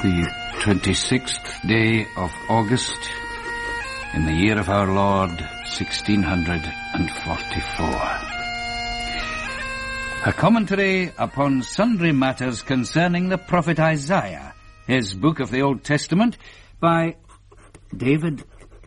the 26th day of August, in the year of our Lord, 1644. A commentary upon sundry matters concerning the prophet Isaiah, his book of the Old Testament, by the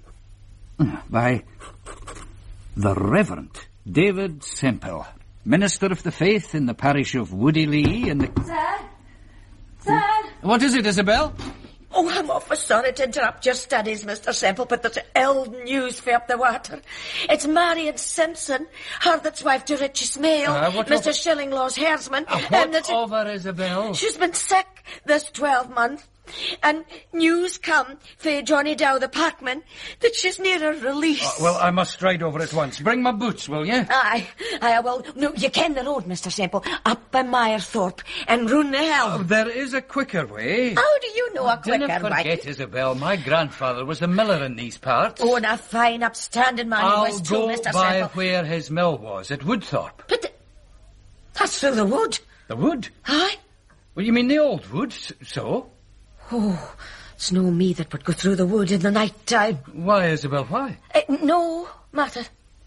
Reverend David Semple, minister of the faith in the parish of Woodley in the... Sir? What is it, Isabel? Oh, I'm awful sorry to interrupt your studies, Mr. Semple, but there's ill news for up the water. It's Marion Simpson, her that's wife to Richie Smale, Mr. Shillinglaw's herdsman. What over, Isabel? She's been sick this 12 month. And news come for Johnny Dow, the parkman, that she's near a release. Well, I must ride over at once. Bring my boots, will you? Aye, well, no, you ken the road, Mr. Semple, up by Meyerthorpe and round the hill. There is a quicker way. How do you know a quicker way? Don't forget, Isabel, my grandfather was a miller in these parts. Oh, and a fine, upstanding man he was too, Mr. Semple. I'll go by where his mill was, at Woodthorpe. But that's through the wood. The wood? Aye. Well, you mean the old wood, so? Oh, it's no me that would go through the wood in the night time. Why, Isabel, why? No matter.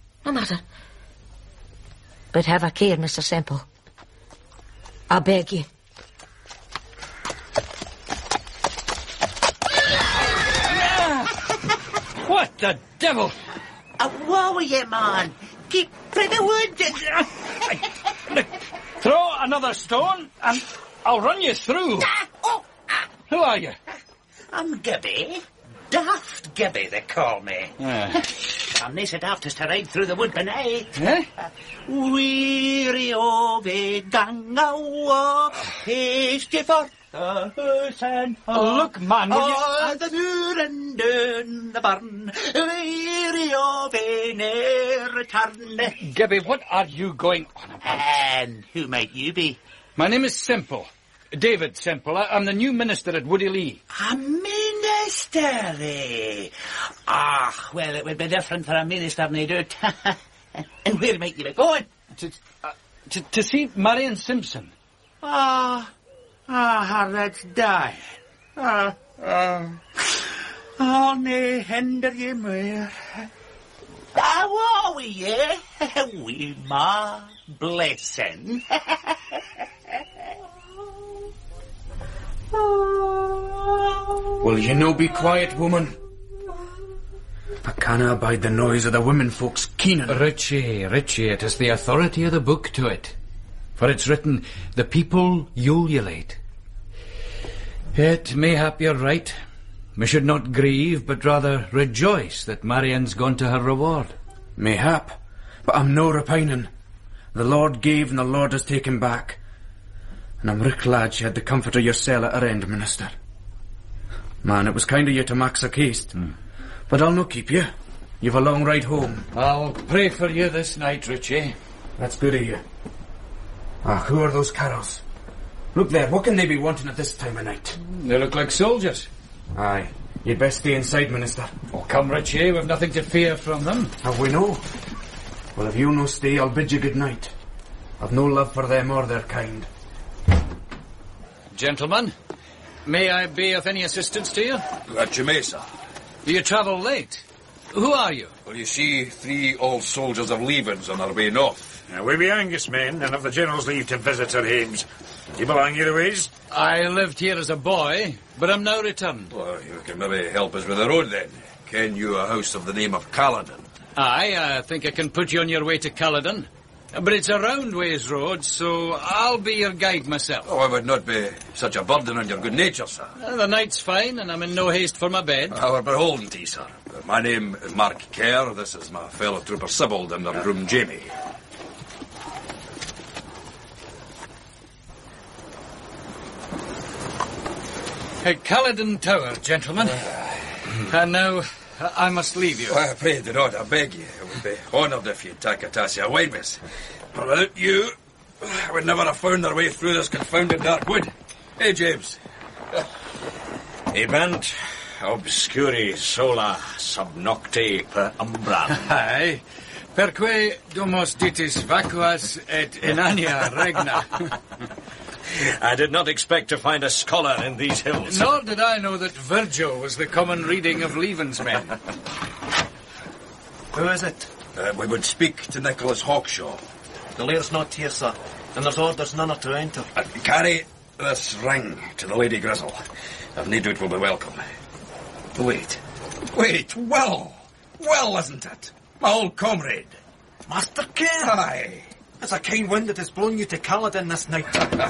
But have a care, Mr. Semple. I beg you. What the devil? What were you, man? Keep for the wood. Look, throw another stone and I'll run you through. Who are you? I'm Gibby. Daft Gibby, they call me. I'm nae so daft as to ride through the wood by night. Eh? Weary of a gang awa, hasty for the hoose and home. Look, man, will you... the moor and down the barn, weary of a ne'er return. Gibby, what are you going on about? And who might you be? My name is Semple. David Semple. I'm the new minister at Woodley. A minister, eh? Well, it would be different for a minister, nae doubt. And where might you be going? To see Marion Simpson. Her that's dying. Nae hinder ye more. What were ye? We ma blessing. Will you no be quiet, woman? I canna abide the noise of the women folks keening. Richie, it is the authority of the book to it. For it's written, the people ululate. Yet mayhap you're right. We should not grieve, but rather rejoice that Marion's gone to her reward. Mayhap, but I'm no repining. The Lord gave and the Lord has taken back. And I'm richt glad she had the comfort of your cell at her end, Minister. Man, it was kind of you to max a case. But I'll no keep you. You've a long ride home. I'll pray for you this night, Richie. That's good of you. Who are those carrows? Look there, what can they be wanting at this time of night? They look like soldiers. Aye, you'd best stay inside, Minister. Oh, come, Richie, we've nothing to fear from them. Have we no? Well, if you no stay, I'll bid you good night. I've no love for them or their kind. Gentlemen, may I be of any assistance to you? Glad you may, sir. You travel late. Who are you? Well, you see, 3 old soldiers of Leavens on our way north. We be Angus men, and have the General's leave to visit our homes. Do you belong here a ways? I lived here as a boy, but I'm now returned. Well, you can maybe help us with the road, then. Ken you a house of the name of Caledon? Aye, I think I can put you on your way to Caledon. But it's a round ways road, so I'll be your guide myself. Oh, I would not be such a burden on your good nature, sir. The night's fine, and I'm in no haste for my bed. We're beholden to you, sir. My name is Mark Kerr. This is my fellow trooper Sibbald and their groom Jamie. Caledon Tower, gentlemen. And now, I must leave you. I pray do not, I beg you. I would be honoured if you'd take a tass of wine, miss. But without you, I would never have found our way through this confounded dark wood. Hey, James. Ebant obscuri sola sub nocte per umbram. Aye. Perque domos ditis vacuas et inania regna. I did not expect to find a scholar in these hills. Nor did I know that Virgil was the common reading of Leaven's men. Who is it? We would speak to Nicholas Hawkshaw. The laird's not here, sir, and there's orders none are to enter. Carry this ring to the Lady Grizzle. If need it will be welcome. Wait, Will! Will, isn't it? My old comrade. Master Kerr! Aye. It's a kind wind that has blown you to Caledon this night.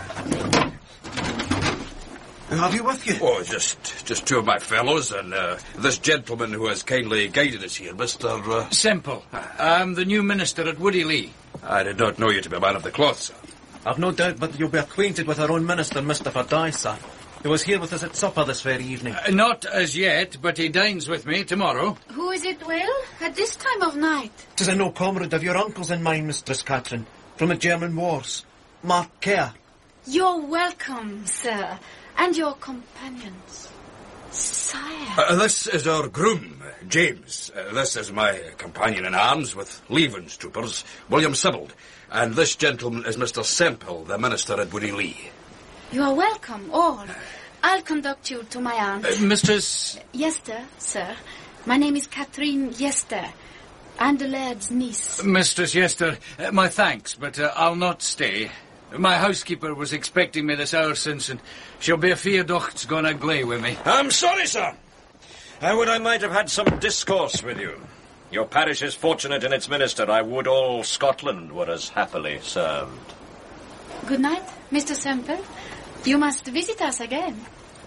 Who have you with you? Oh, just two of my fellows, and this gentleman who has kindly guided us here, Mr. Semple. I'm the new minister at Woody Lee. I did not know you to be a man of the cloth, sir. I've no doubt but you'll be acquainted with our own minister, Mr. Fordyce, sir, who was here with us at supper this very evening. Not as yet, but he dines with me tomorrow. Who is it, Will? At this time of night? 'Tis an old comrade of your uncle's and mine, Mistress Catherine, from the German wars. Mark Kerr. You're welcome, sir, and your companions. Sire. This is our groom, James. This is my companion in arms with Leaven's troopers, William Sibbald. And this gentleman is Mr. Semple, the minister at Woody Lee. You are welcome, all. I'll conduct you to my aunt. Mistress... Yester, sir. My name is Catherine Yester. I'm the laird's niece. Mistress Yester, my thanks, but I'll not stay. My housekeeper was expecting me this hour since, and she'll be afeard ocht's gonna gley with me. I'm sorry, sir. I would I might have had some discourse with you. Your parish is fortunate in its minister. I would all Scotland were as happily served. Good night, Mr. Semple. You must visit us again.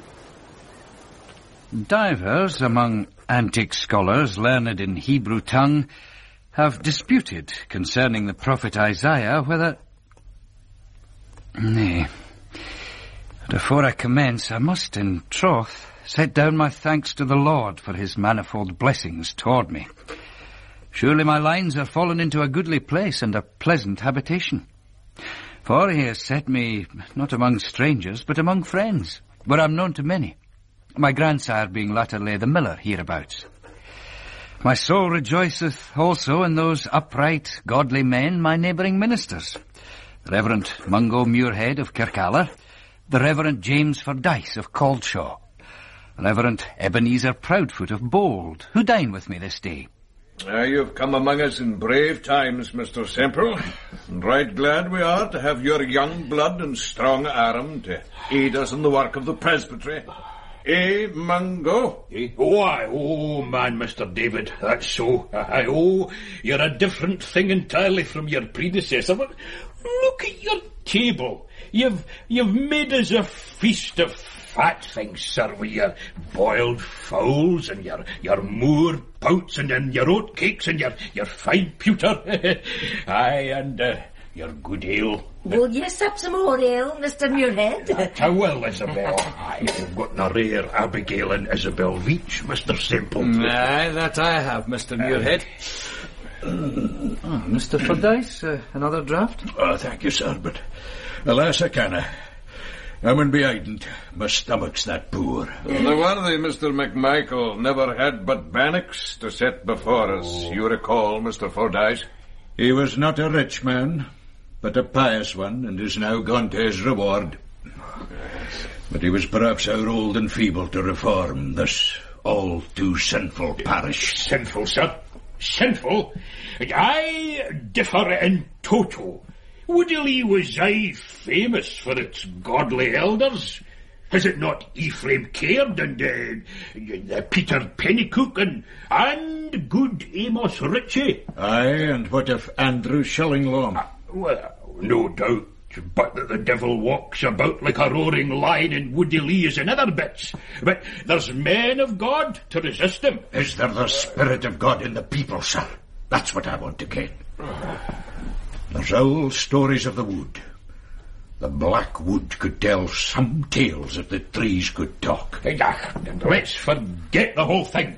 Divers among antique scholars learned in Hebrew tongue have disputed concerning the prophet Isaiah whether... Nay, before I commence, I must, in troth, set down my thanks to the Lord for his manifold blessings toward me. Surely my lines are fallen into a goodly place and a pleasant habitation. For he has set me not among strangers, but among friends, where I'm known to many, my grandsire being latterly the miller hereabouts. My soul rejoiceth also in those upright, godly men, my neighbouring ministers, the Reverend Mungo Muirhead of Kirkalla, the Reverend James Fordyce of Caldshaw, the Reverend Ebenezer Proudfoot of Bold, who dine with me this day. You've come among us in brave times, Mr. Semple, and right glad we are to have your young blood and strong arm to aid us in the work of the presbytery. Eh, Mungo? Why, man, Mr. David, that's so. You're a different thing entirely from your predecessor. But look at your table. You've made us a feast of fat things, sir, with your boiled fowls and your moor pouts and your oat cakes and your fine pewter. Aye, and your good ale. Will you sip some more ale, Mr. Muirhead? I will, Isabel. Aye, you've got a rare Abigail and Isabel Veach, Mr. Semple. Aye, that I have, Mr. Muirhead. Mr. Fordyce, another draught? Oh, thank you, sir, but alas, I canna. I'm in behind. My stomach's that poor. The worthy Mr. McMichael never had but bannocks to set before us, you recall, Mr. Fordyce. He was not a rich man, but a pious one, and is now gone to his reward. But he was perhaps our old and feeble to reform this all too sinful parish. Sinful, sir? Sinful? I differ in toto. Woody Lee was aye famous for its godly elders. Is it not Ephraim Caird and Peter Pennycook and good Amos Ritchie? Aye, and what of Andrew Shillinglaw? Well, no doubt, but that the devil walks about like a roaring lion in Woody Lee is in other bits. But there's men of God to resist him. Is there the Spirit of God in the people, sir? That's what I want to get. There's old stories of the wood. The black wood could tell some tales if the trees could talk. Let's forget the whole thing.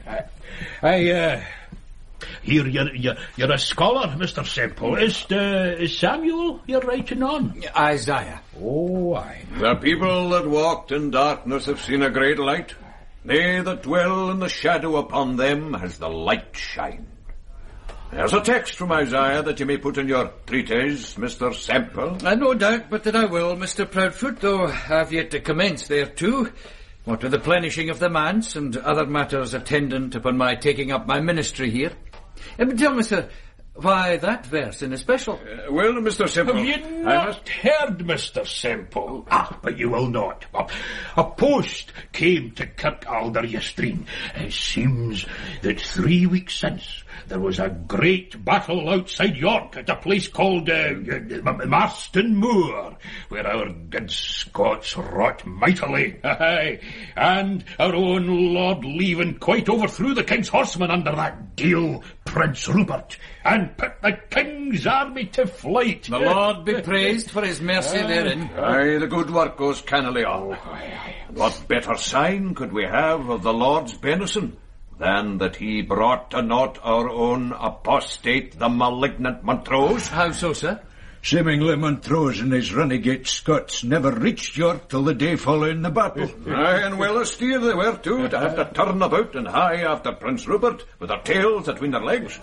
Here, you're a scholar, Mr. Semple. Is Samuel you're writing on? Isaiah. Oh, aye. The people that walked in darkness have seen a great light. They that dwell in the shadow upon them has the light shined. There's a text from Isaiah that you may put in your treatise, Mr. Semple. No doubt but that I will, Mr. Proudfoot, though I've yet to commence there too. What with the plenishing of the manse and other matters attendant upon my taking up my ministry here. Tell me, sir, why that verse in especial? Well, Mr. Semple... Have you not heard, Mr. Semple? But you will not. A post came to Kirkcalder yestreen. It seems that 3 weeks since there was a great battle outside York at a place called Marston Moor, where our good Scots wrought mightily. And our own Lord Leven quite overthrew the king's horsemen under that deil Prince Rupert, and put the king's army to flight. The Lord be praised for his mercy therein. Aye, the good work goes cannily on. What better sign could we have of the Lord's benison than that he brought to naught our own apostate, the malignant Montrose? How so, sir? Seemingly Montrose and his renegade Scots never reached York till the day following the battle. Aye, and well astir they were too, to have to turn about and hie after Prince Rupert with their tails atween their legs.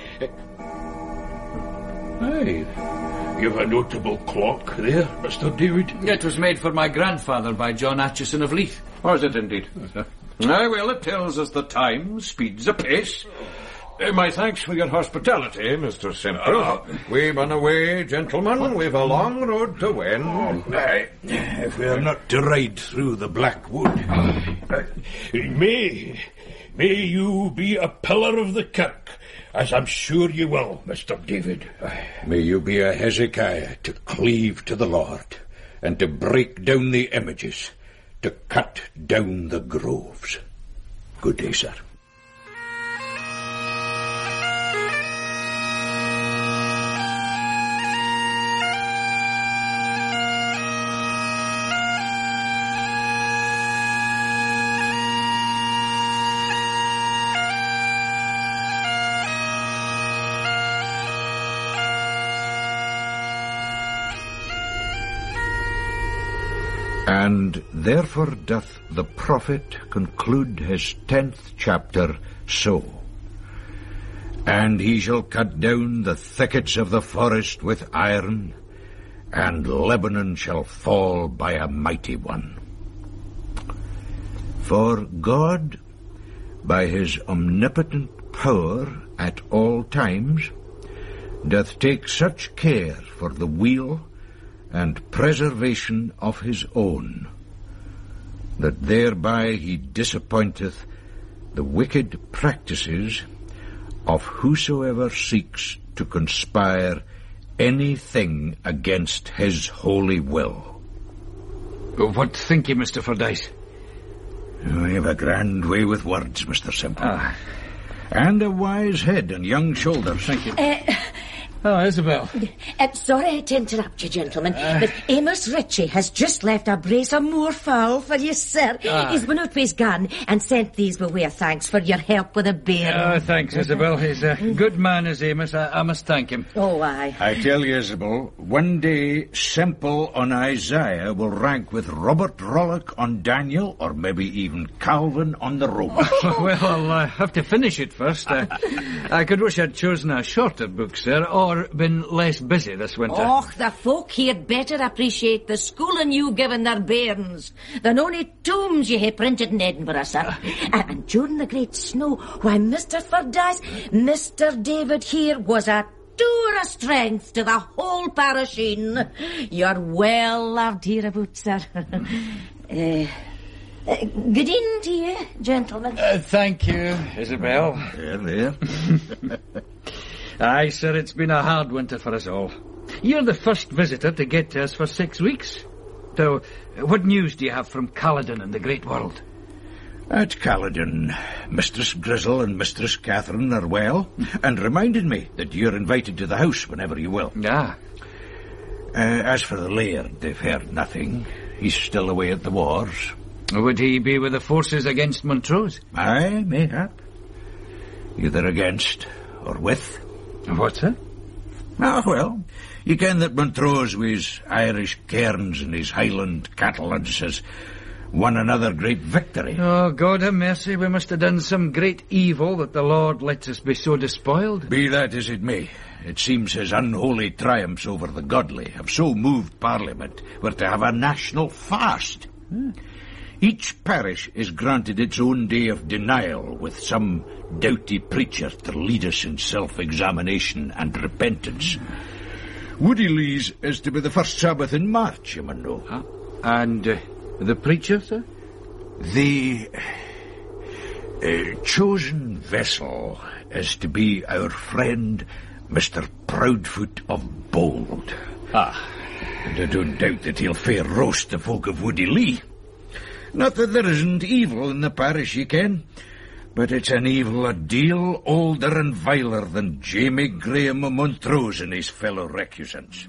Aye, you've a notable clock there, Mr. David. It was made for my grandfather by John Atchison of Leith. Was it indeed? Aye, well, it tells us the time speeds apace. My thanks for your hospitality, Mr. Semple. We've on away, gentlemen. We've a long road to wend. If we're not to ride through the Black Wood. May you be a pillar of the kirk, as I'm sure you will, Mr. David. May you be a Hezekiah to cleave to the Lord, and to break down the images, to cut down the groves. Good day, sir. And therefore doth the prophet conclude his 10th chapter so. And he shall cut down the thickets of the forest with iron, and Lebanon shall fall by a mighty one. For God, by his omnipotent power at all times, doth take such care for the weal and preservation of his own, that thereby he disappointeth the wicked practices of whosoever seeks to conspire anything against his holy will. What think you, Mr. Fordyce? You have a grand way with words, Mr. Semple. And a wise head and young shoulders. Thank you. Isabel. Sorry to interrupt you, gentlemen, but Amos Ritchie has just left a brace of moorfowl for you, sir. He's been out with his gun and sent these by way of thanks for your help with the bear. Thanks, Isabel. He's a good man, is Amos. I must thank him. Oh, aye. I tell you, Isabel, one day Semple on Isaiah will rank with Robert Rollock on Daniel, or maybe even Calvin on the Romans. Well, I'll have to finish it first. I could wish I'd chosen a shorter book, sir, or been less busy this winter. Och, the folk here'd better appreciate the schooling you given their bairns than only tombs you have printed in Edinburgh, sir. And during the great snow, why, Mr. Fordyce, Mr. David here was a tour of strength to the whole parisheen. You're well loved hereabouts, sir. Good evening to you, gentlemen. Thank you, Isabel. There. Aye, sir, it's been a hard winter for us all. You're the first visitor to get to us for 6 weeks. So, what news do you have from Caledon and the great world? At Caledon, Mistress Grizzle and Mistress Catherine are well, and reminded me that you're invited to the house whenever you will. As for the Laird, they've heard nothing. He's still away at the wars. Would he be with the forces against Montrose? Aye, mayhap. Either against or with. What's that? Well, you ken that Montrose with his Irish cairns and his Highland cattle and says, won another great victory. Oh, God have mercy, we must have done some great evil that the Lord lets us be so despoiled. Be that as it may, it seems his unholy triumphs over the godly have so moved Parliament we're to have a national fast. Each parish is granted its own day of denial, with some doughty preacher to lead us in self-examination and repentance. Woody Lee's is to be the first Sabbath in March, you may know. And the preacher, sir? The chosen vessel is to be our friend Mr. Proudfoot of Bold. And I don't doubt that he'll fair roast the folk of Woody Lee. Not that there isn't evil in the parish, ye ken, but it's an evil a deal older and viler than Jamie Graham of Montrose and his fellow recusants.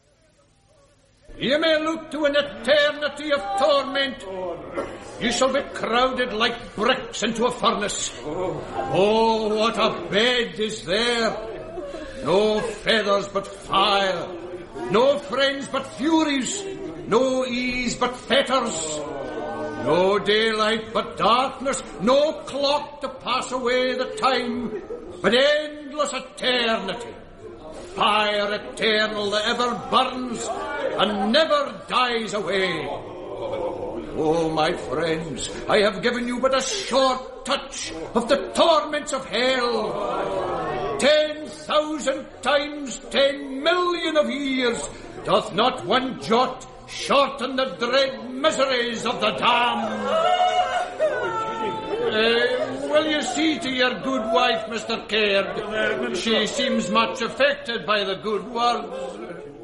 Ye may look to an eternity of torment. You shall be crowded like bricks into a furnace. Oh, what a bed is there! No feathers but fire, no friends but furies, no ease but fetters, no daylight but darkness, no clock to pass away the time, but endless eternity. Fire eternal that ever burns and never dies away. Oh, my friends, I have given you but a short touch of the torments of hell. 10,000 times 10 million of years doth not one jot shorten the dread miseries of the damned. Will you see to your good wife, Mr. Caird? She seems much affected by the good words.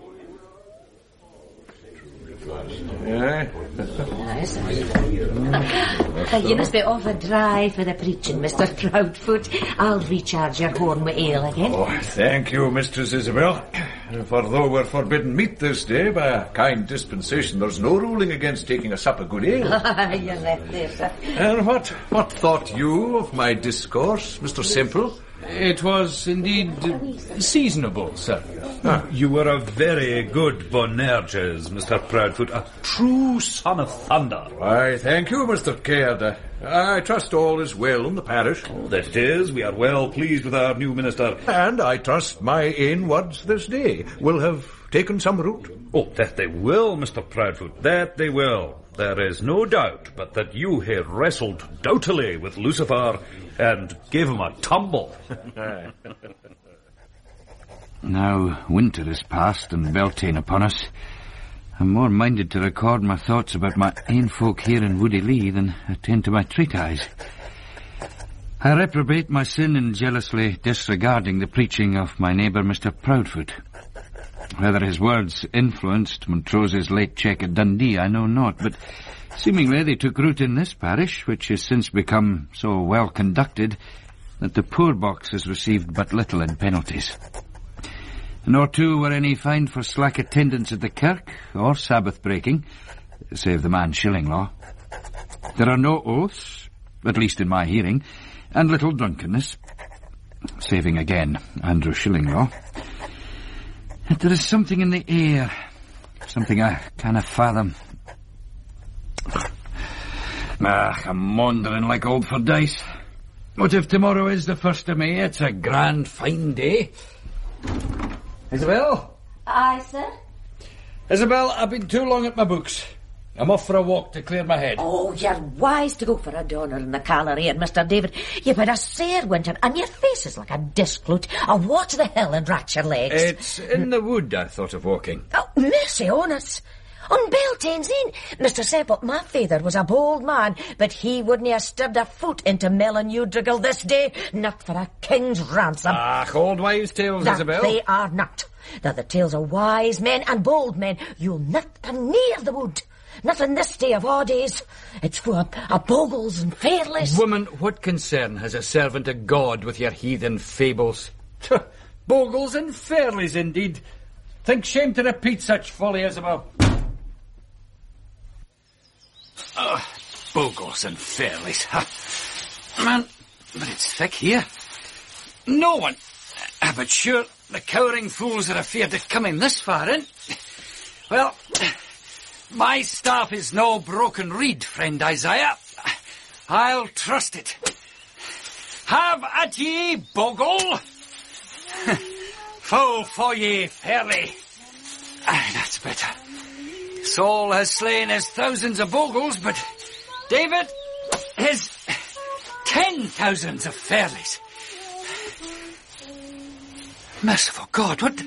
You must be over dry for the preaching, Mr. Proudfoot. I'll recharge your horn with ale again. Oh, thank you, Mistress Isabel. For though we're forbidden meat this day by a kind dispensation, there's no ruling against taking a sup of good ale. You left there, sir. And what thought you of my discourse, Mr. Semple? It was indeed seasonable, sir. You were a very good Bonerges, Mr. Proudfoot, a true son of thunder. Why, thank you, Mr. Caird. I trust all is well in the parish. Oh, that it is. We are well pleased with our new minister. And I trust my ain words this day will have taken some root. Oh, that they will, Mr. Proudfoot, that they will. There is no doubt but that you have wrestled doughtily with Lucifer and gave him a tumble. Now winter is past and Beltane upon us. I'm more minded to record my thoughts about my ain folk here in Woody Lee than attend to my treatise. I reprobate my sin in jealously disregarding the preaching of my neighbour Mr. Proudfoot. Whether his words influenced Montrose's late check at Dundee, I know not, but seemingly they took root in this parish, which has since become so well conducted that the poor box has received but little in penalties. Nor, too, were any fined for slack attendance at the kirk or Sabbath breaking, save the man Shillinglaw. There are no oaths, at least in my hearing, and little drunkenness, saving again Andrew Shillinglaw. Yet there is something in the air, something I cannot fathom. I'm maundering like old Fordyce. What if tomorrow is the 1st of May? It's a grand fine day. Isabel? Aye, sir? Isabel, I've been too long at my books. I'm off for a walk to clear my head. Oh, you're wise to go for a donor in the Callery, and Mr. David, you've had a sair winter, and your face is like a disc flute. Watch the hill and rat your legs. It's in the wood I thought of walking. Oh, mercy on us. On Beltane's Inn, Mr. Semple, my father was a bold man, but he wouldn't have stirred a foot into Melon-Udrigal this day, not for a king's ransom. Old wives' tales, that Isabel. They are not. They're the tales of wise men and bold men. You'll not come near the wood. Not in this day of our days. It's for a bogles and fairless. Woman, what concern has a servant of God with your heathen fables? Bogles and fairlies, indeed. Think shame to repeat such folly, Isabel. Bogles and fairlies. Man, but it's thick here. No one. But sure, the cowering fools are afeard of coming this far in. Well, My staff is no broken reed, friend Isaiah. I'll trust it. Have at ye, bogle. Full for ye, fairly. That's better. Saul has slain his thousands of bogles, but David his 10,000s of fairlies. Merciful God, what...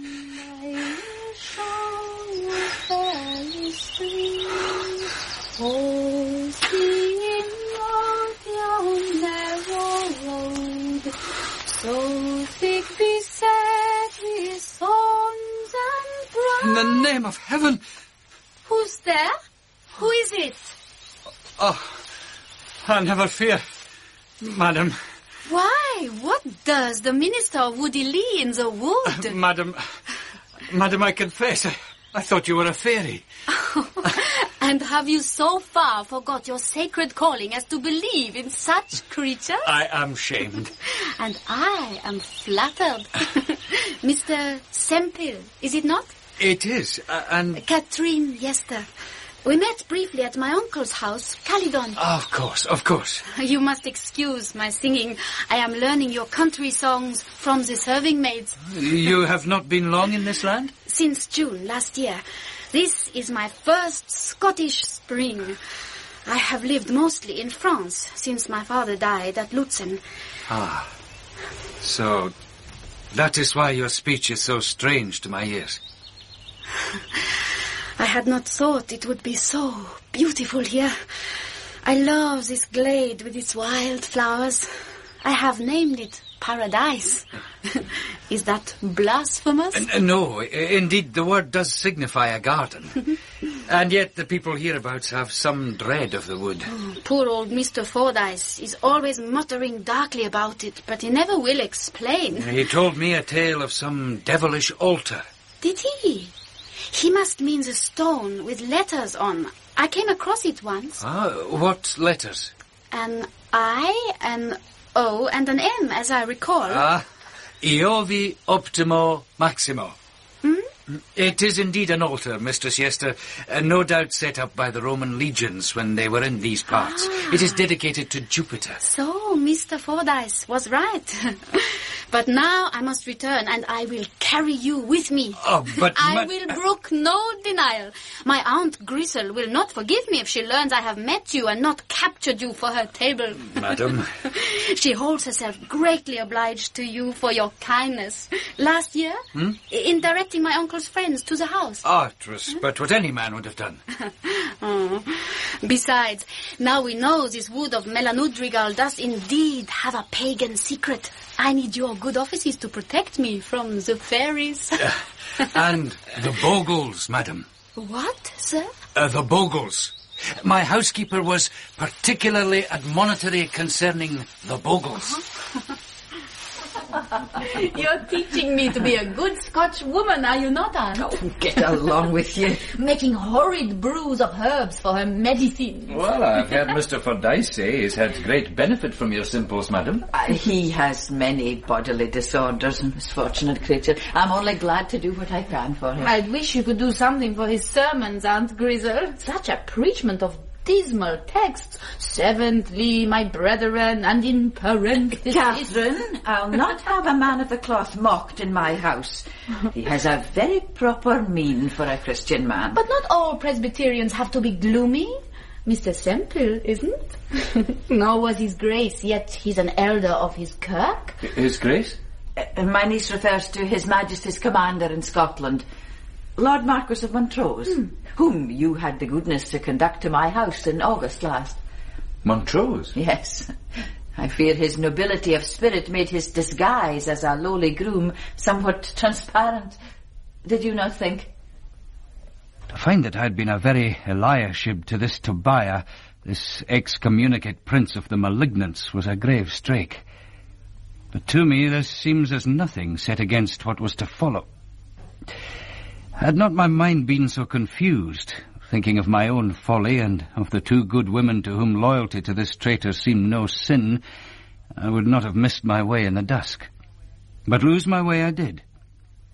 So thick beset with thorns and briars. In the name of heaven... Who's there? Who is it? Oh, never fear, madam. Why? What does the minister of Woody Lee in the wood? Madam, I confess, I thought you were a fairy. And have you so far forgot your sacred calling as to believe in such creatures? I am shamed. And I am flattered. Mr. Sempill, is it not? It is, and... Catherine Yester. We met briefly at my uncle's house, Calydon. Of course. You must excuse my singing. I am learning your country songs from the serving maids. You have not been long in this land? Since June last year. This is my first Scottish spring. I have lived mostly in France since my father died at Lutzen. So that is why your speech is so strange to my ears. I had not thought it would be so beautiful here. I love this glade with its wild flowers. I have named it Paradise. Is that blasphemous? No, indeed, the word does signify a garden. And yet the people hereabouts have some dread of the wood. Poor old Mr. Fordyce is always muttering darkly about it, but he never will explain. He told me a tale of some devilish altar. Did he? He must mean the stone with letters on. I came across it once. What letters? An I, an O, and an M, as I recall. Iovi Optimo Maximo. It is indeed an altar, Mistress Yester, no doubt set up by the Roman legions when they were in these parts. It is dedicated to Jupiter. So, Mr. Fordyce was right. But now I must return, and I will carry you with me. But I will brook no denial. My Aunt Grisel will not forgive me if she learns I have met you and not captured you for her table. Madam. She holds herself greatly obliged to you for your kindness. Last year, in directing my uncle's friends to the house. It was but what any man would have done. Besides, now we know this wood of Melanudrigal does indeed have a pagan secret. I need your good offices to protect me from the fairies. And the bogles, madam. What, sir? The bogles. My housekeeper was particularly admonitory concerning the bogles. You're teaching me to be a good Scotch woman, are you not, Aunt? Oh, get along with you. Making horrid brews of herbs for her medicine. Well, I've heard Mr. Fordyce say he's had great benefit from your simples, madam. He has many bodily disorders, misfortunate creature. I'm only glad to do what I can for him. I wish you could do something for his sermons, Aunt Grisel. Such a preachment of dismal texts. Seventhly, my brethren, and in parentheses... Catherine, I'll not have a man of the cloth mocked in my house. He has a very proper mien for a Christian man. But not all Presbyterians have to be gloomy. Mr. Sempill isn't. Nor was his grace, yet he's an elder of his kirk. His grace? My niece refers to His Majesty's commander in Scotland, Lord Marquis of Montrose, whom you had the goodness to conduct to my house in August last. Montrose? Yes. I fear his nobility of spirit made his disguise as a lowly groom somewhat transparent. Did you not think? To find that I had been a very Eliashib to this Tobiah, this excommunicate prince of the malignants, was a grave stake. But to me this seems as nothing set against what was to follow. Had not my mind been so confused, thinking of my own folly and of the two good women to whom loyalty to this traitor seemed no sin, I would not have missed my way in the dusk. But lose my way I did.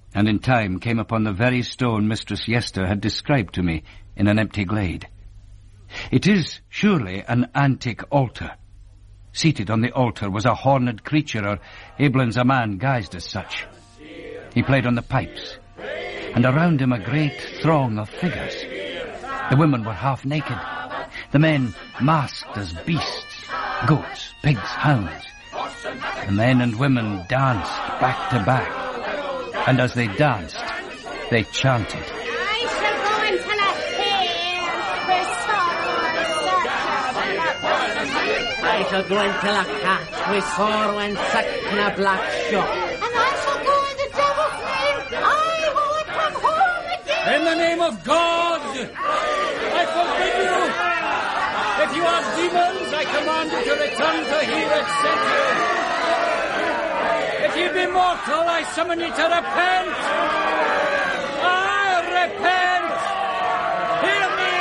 and in time came upon the very stone Mistress Yester had described to me in an empty glade. It is surely an antique altar. Seated on the altar was a horned creature, or Abelins a man guised as such. He played on the pipes, and around him a great throng of figures. The women were half naked, the men masked as beasts, goats, pigs, hounds. The men and women danced back to back, and as they danced, they chanted. I shall go and tell a tale where sorrow I shall go and tell a cat with sorrow and sack in a black shop. And I shall go in the devil's name. I won't come home again. In the name of God, I forbid you. If you are demons, I command you to return to he that sent you. If you be mortal, I summon you to repent. Repent. Hear me.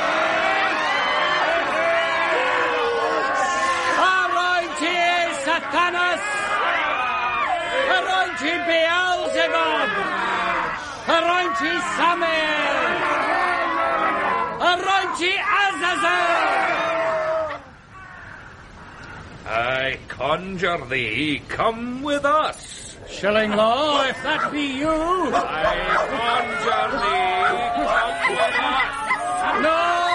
Arointi Satanas. Arointi Beelzebub. Arointi Samael. Arointi Azazel. I conjure thee, come with us. Shillinglaw, if that be you. I conjure thee, come with us. No!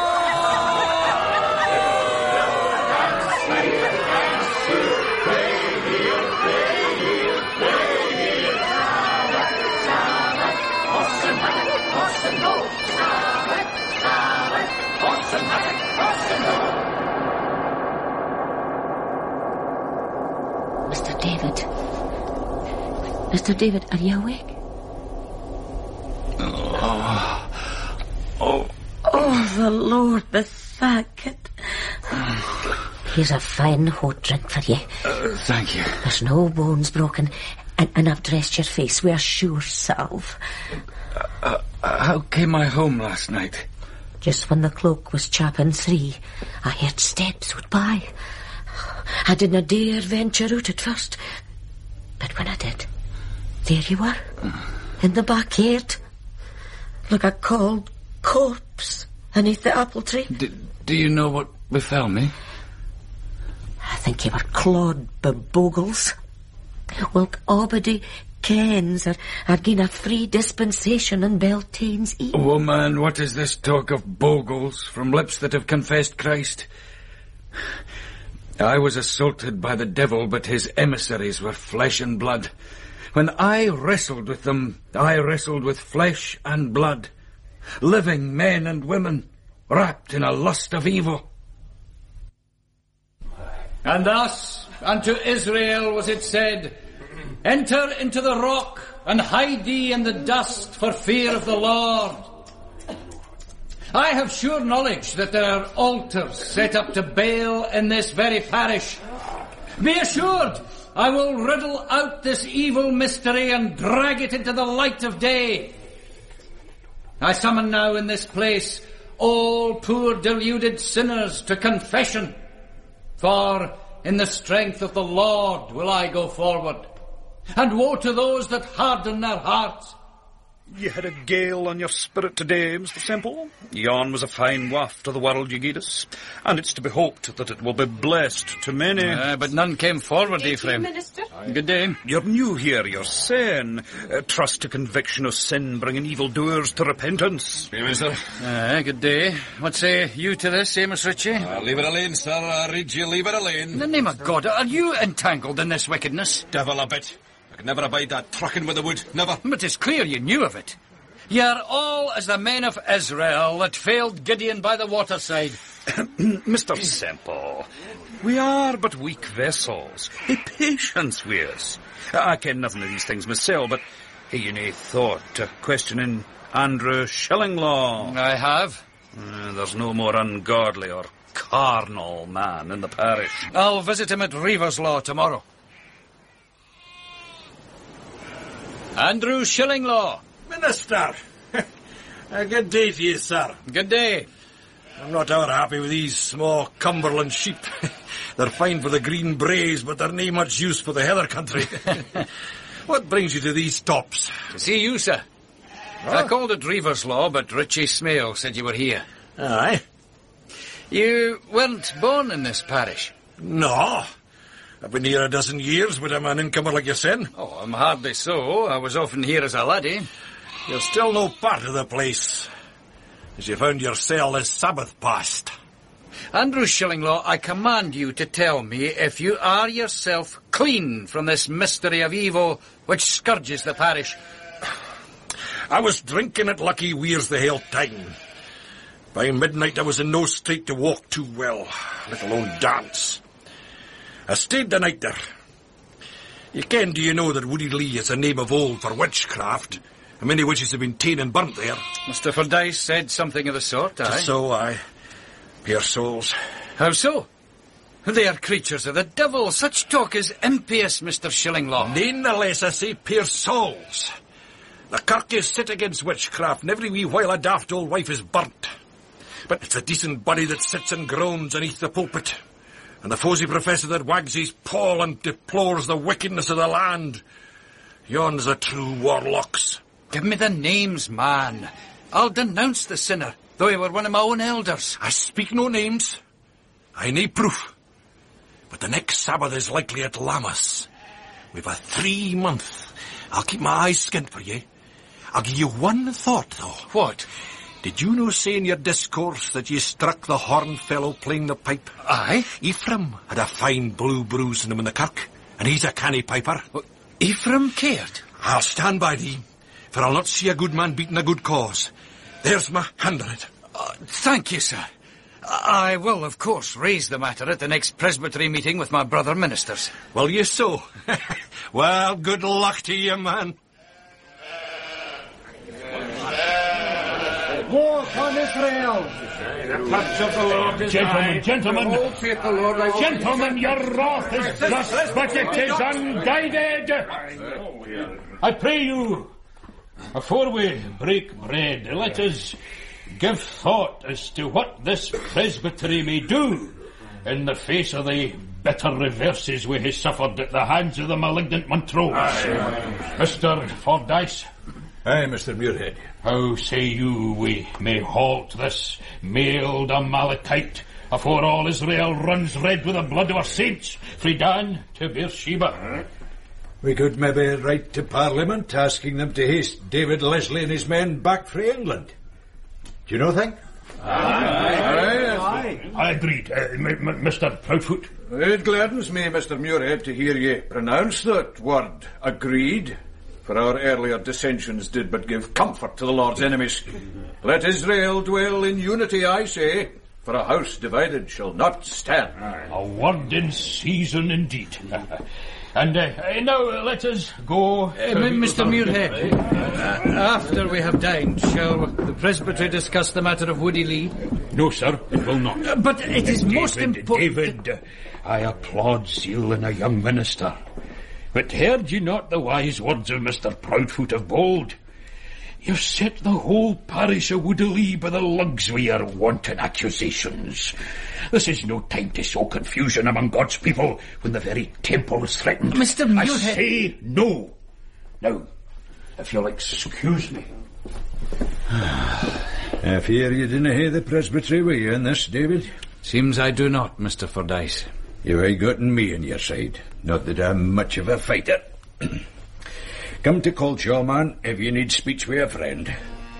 Mr. David. Mr. David, are you awake? Oh, the Lord be thanked. Here's a fine hot drink for you. Thank you. There's no bones broken, and I've dressed your face with a sure salve. How came I home last night? Just when the clock was chapping 3, I heard steps out by. I didn't dare venture out at first, but when I did, there you were, in the backyard, like a cold corpse beneath the apple tree. Do you know what befell me? I think you were clawed by bogles. Well, Obady kens I'd given a free dispensation in Beltane's Eve. Woman, what is this talk of bogles from lips that have confessed Christ? I was assaulted by the devil, but his emissaries were flesh and blood. When I wrestled with them, I wrestled with flesh and blood, living men and women, wrapped in a lust of evil. And thus unto Israel was it said, Enter into the rock, and hide thee in the dust for fear of the Lord. I have sure knowledge that there are altars set up to Baal in this very parish. Be assured, I will riddle out this evil mystery and drag it into the light of day. I summon now in this place all poor deluded sinners to confession, for in the strength of the Lord will I go forward. And woe to those that harden their hearts. You had a gale on your spirit today, Mr. Semple. Yon was a fine waft to the world you gave us, and it's to be hoped that it will be blessed to many. But none came forward, Ephraim. Minister. Good day. You're new here, you're saying. Trust to conviction of sin, bringing evildoers to repentance. Hey, mister. Good day. What say you to this, Amos Ritchie? Leave it alone, sir. I read you, leave it alone. In the name of God, are you entangled in this wickedness? Devil a bit. I could never abide that trucking with the wood, never. But it's clear you knew of it. You're all as the men of Israel that failed Gideon by the waterside. Mr. Semple, we are but weak vessels. Have patience with us. I ken nothing of these things myself, but have you nae thought to questioning Andrew Shillinglaw? I have. There's no more ungodly or carnal man in the parish. I'll visit him at Reaverslaw tomorrow. Andrew Shillinglaw. Minister! A good day to you, sir. Good day. I'm not over happy with these small Cumberland sheep. They're fine for the green braes, but they're nae much use for the heather country. What brings you to these tops? To see you, sir. I called at Reaver's Law, but Richie Smale said you were here. Aye. You weren't born in this parish? No. I've been here a dozen years with a man incomer like yourself. Oh, I'm hardly so. I was often here as a laddie. You're still no part of the place, as you found your cell this Sabbath past. Andrew Shillinglaw, I command you to tell me if you are yourself clean from this mystery of evil which scourges the parish. I was drinking at Lucky Weir's the whole time. By midnight I was in no state to walk too well, let alone dance. I stayed the night there. Do you know that Woody Lee is a name of old for witchcraft? And many witches have been ta'en and burnt there. Mr. Fordyce said something of the sort, aye? So, aye. Poor souls. How so? They are creatures of the devil. Such talk is impious, Mr. Shillinglaw. None the less I say poor souls. The kirk is set against witchcraft, and every wee while a daft old wife is burnt. But it's a decent body that sits and groans beneath the pulpit, and the fosy professor that wags his paw and deplores the wickedness of the land. Yon's the true warlocks. Give me the names, man. I'll denounce the sinner, though he were one of my own elders. I speak no names. I nae proof. But the next Sabbath is likely at Lammas. We've a 3 month. I'll keep my eyes skinned for ye. I'll give you one thought, though. What? Did you no say in your discourse that ye struck the horn fellow playing the pipe? Aye. Ephraim had a fine blue bruise in him in the kirk, and he's a canny piper. Ephraim cared? I'll stand by thee, for I'll not see a good man beating a good cause. There's my hand on it. Thank you, sir. I will, of course, raise the matter at the next presbytery meeting with my brother ministers. Will you so? Well, good luck to you, man. War upon Israel! The touch of the Lord is Gentlemen, your wrath is just, but it is unguided. I pray you, before we break bread, let us give thought as to what this presbytery may do in the face of the bitter reverses we have suffered at the hands of the malignant Montrose. Mr. Fordyce. Aye, Mr. Muirhead. How say you we may halt this mailed Amalekite afore all Israel runs red with the blood of our saints, frae Dan to Beersheba? We could maybe write to Parliament asking them to haste David Leslie and his men back from England. Do you know thing? Aye. I agreed, Mr. Proudfoot. It gladdens me, Mr. Muirhead, to hear ye pronounce that word, agreed. For our earlier dissensions did but give comfort to the Lord's enemies. Let Israel dwell in unity, I say, for a house divided shall not stand. A word in season indeed. And now let us go. Mr. Muirhead, after we have dined, shall the presbytery discuss the matter of Woody Lee? No, sir, it will not. But it is most important. David, I applaud zeal in a young minister. But heard ye not the wise words of Mr. Proudfoot of Bold? You've set the whole parish of Woodley by the lugs with your wanton accusations. This is no time to sow confusion among God's people when the very temple is threatened. Mr. Muirhead. I say no. Now, if you'll excuse me. I fear you didn't hear the presbytery, were you, in this, David? Seems I do not, Mr. Fordyce. You ain't gotten me on your side. Not that I'm much of a fighter. Come to Coleshaw, man, if you need speech with a friend.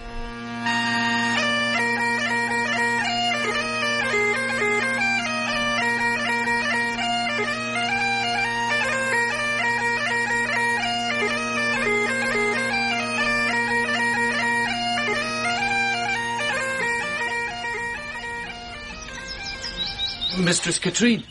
Mistress Katrine.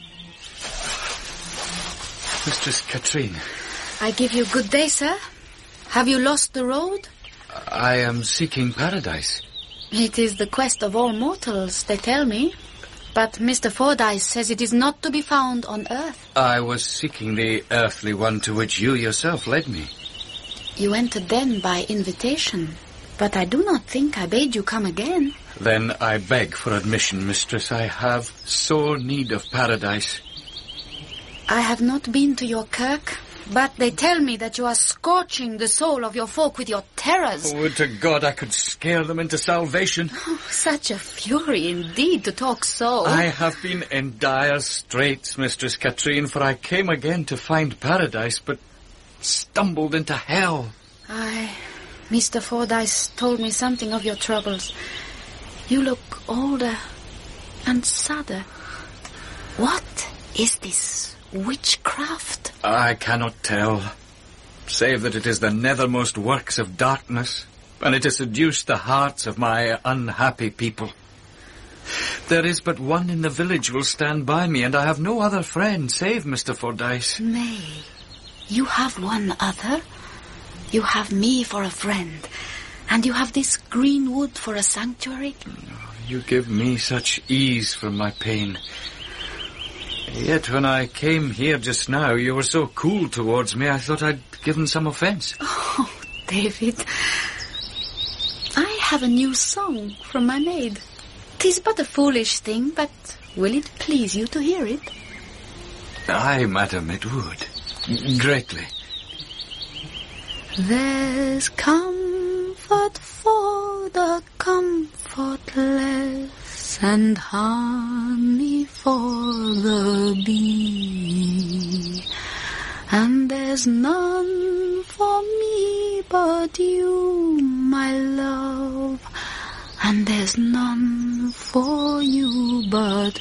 Mistress Katrine. I give you good day, sir. Have you lost the road? I am seeking paradise. It is the quest of all mortals, they tell me. But Mr. Fordyce says it is not to be found on earth. I was seeking the earthly one to which you yourself led me. You entered then by invitation, but I do not think I bade you come again. Then I beg for admission, mistress. I have so need of paradise. I have not been to your kirk, But they tell me that you are scorching the soul of your folk with your terrors. Would to God I could scare them into salvation. Oh, such a fury indeed to talk so. I have been in dire straits, Mistress Katrine, for I came again to find paradise, but stumbled into hell. Aye, Mr. Fordyce told me something of your troubles. You look older and sadder. What is this witchcraft? I cannot tell, save that it is the nethermost works of darkness, and it has seduced the hearts of my unhappy people. There is but one in the village will stand by me, and I have no other friend save Mr. Fordyce. Nay, you have one other. You have me for a friend, and you have this green wood for a sanctuary. You give me such ease from my pain. Yet when I came here just now, you were so cool towards me, I thought I'd given some offence. Oh, David, I have a new song from my maid. 'Tis but a foolish thing, but will it please you to hear it? Aye, madam, it would. Greatly. There's comfort for the comfortless, and honey for the bee, and there's none for me but you, my love, and there's none for you but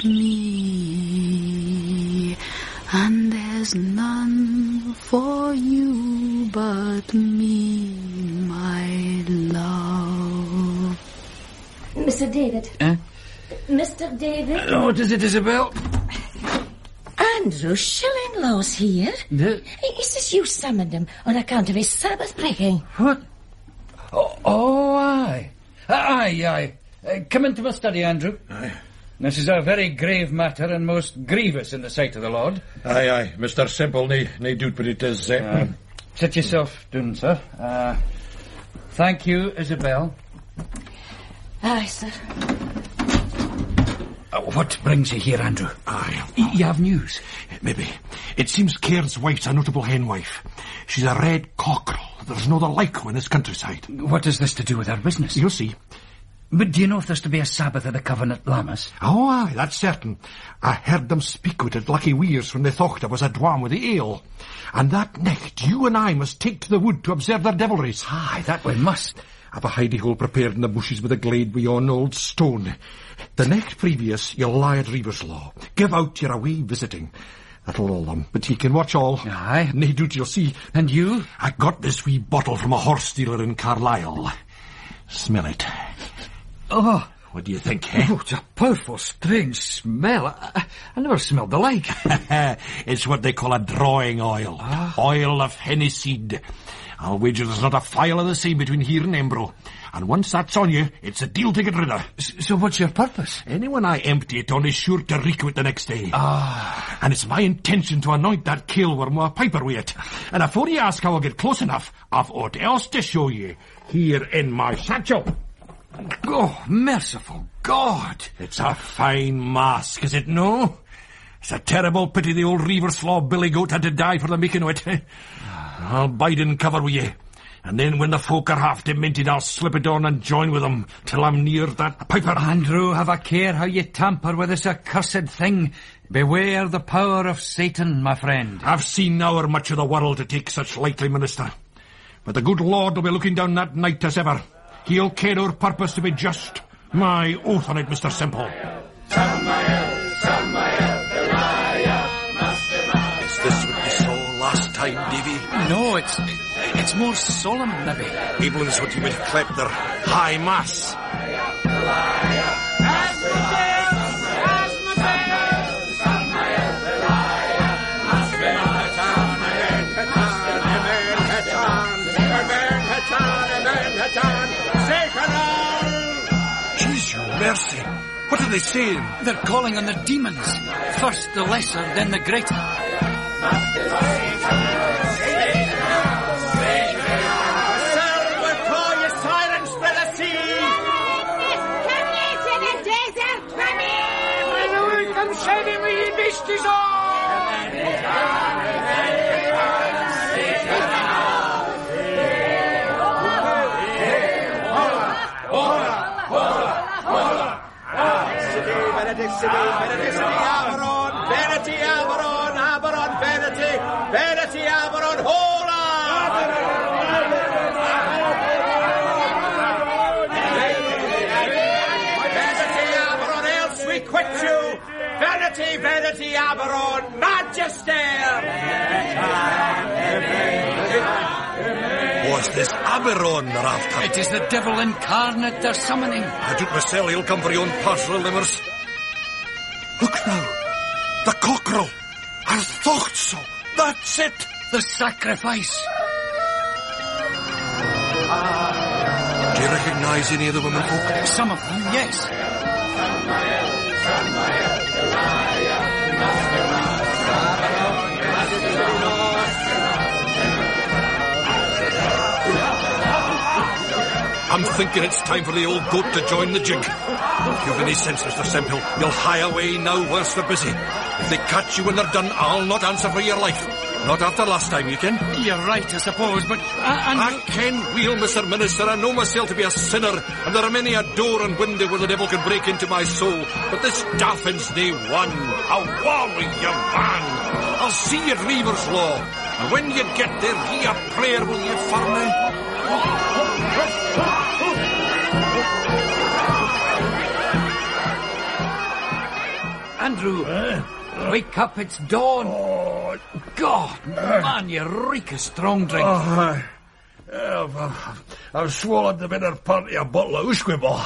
me, and there's none for you but me, my love. Mr. David. Mr. David? What is it, Isabel? Andrew Shillinglaw's here. Is this you summoned him on account of his Sabbath breaking? What? Oh, aye. Aye. Come into my study, Andrew. Aye. This is a very grave matter and most grievous in the sight of the Lord. Aye. Mr. Semple, nae doubt but it is. Sit yourself down, sir. Thank you, Isabel. Aye, sir. What brings you here, Andrew? Aye. You have news? Maybe. It seems Caird's wife's a notable hen wife. She's a red cockerel. There's no other like her in this countryside. What has this to do with our business? You'll see. But do you know if there's to be a Sabbath at the Covenant Lammas? Oh, aye, that's certain. I heard them speak with it Lucky Weirs when they thought I was a dwan with the ale. And that night, you and I must take to the wood to observe their devilries. Aye, that we must. I've a hidey hole prepared in the bushes with a glade beyond old stone. The night previous, you'll lie at Reever's Law. Give out you're away visiting. That'll all them, but ye can watch all. Aye. Nae doubt you'll see. And you? I got this wee bottle from a horse dealer in Carlisle. Smell it. Oh. What do you think, eh? Oh, it's a powerful, strange smell. I never smelled the like. It's what they call a drawing oil. Oil of henny seed. I'll wager there's not a phial of the same between here and Embro. And once that's on you, it's a deal to get rid of. So what's your purpose? Anyone I empty it on is sure to reek of it the next day. And it's my intention to anoint that killworm with a piper with it. And afore you ask how I'll get close enough, I've aught else to show you. Here in my satchel. Oh, merciful God. It's a fine mask, is it no? It's a terrible pity the old Reever's Law billy goat had to die for the making of it. I'll bide in cover with you. And then when the folk are half demented, I'll slip it on and join with them till I'm near that piper. Andrew, have a care how you tamper with this accursed thing. Beware the power of Satan, my friend. I've seen now much of the world to take such lightly, Minister. But the good Lord will be looking down that night as ever. He'll care our purpose to be just. My oath on it, Mr. Semple. Is this what you saw last time, Davy? No, it's more solemn, maybe. Evelyn's what you would clap their high mass. Jeez, your mercy. What are they saying? They're calling on the demons. First the lesser, then the greater. Vanity, Aberon, Aberon, Vanity, Vanity, Aberon, hola! Vanity, Aberon, else we quit you! Vanity, Vanity, Aberon, Magister! Was this Aberon they're after? It is the devil incarnate they're summoning. I doubt myself he'll come for your own parcel livers. Look now, the cockerel. I thought so. That's it. The sacrifice. Do you recognise any of the women folk? Some of them, yes. I'm thinking it's time for the old goat to join the jig. If you've any sense, Mr. Sempill, you'll hie away now whilst they're busy. If they catch you when they're done, I'll not answer for your life. Not after last time, you ken. You're right, I suppose, but... I ken well, Mr. Minister. I know myself to be a sinner, and there are many a door and window where the devil can break into my soul. But this Daffin's nae one. A warrior man. I'll see you at Reaver's Law. And when you get there, ye a prayer, will you, for me? Andrew, wake up, it's dawn. Oh, God, man, you reek of strong drink. I've swallowed the better part of a bottle of Usquiball.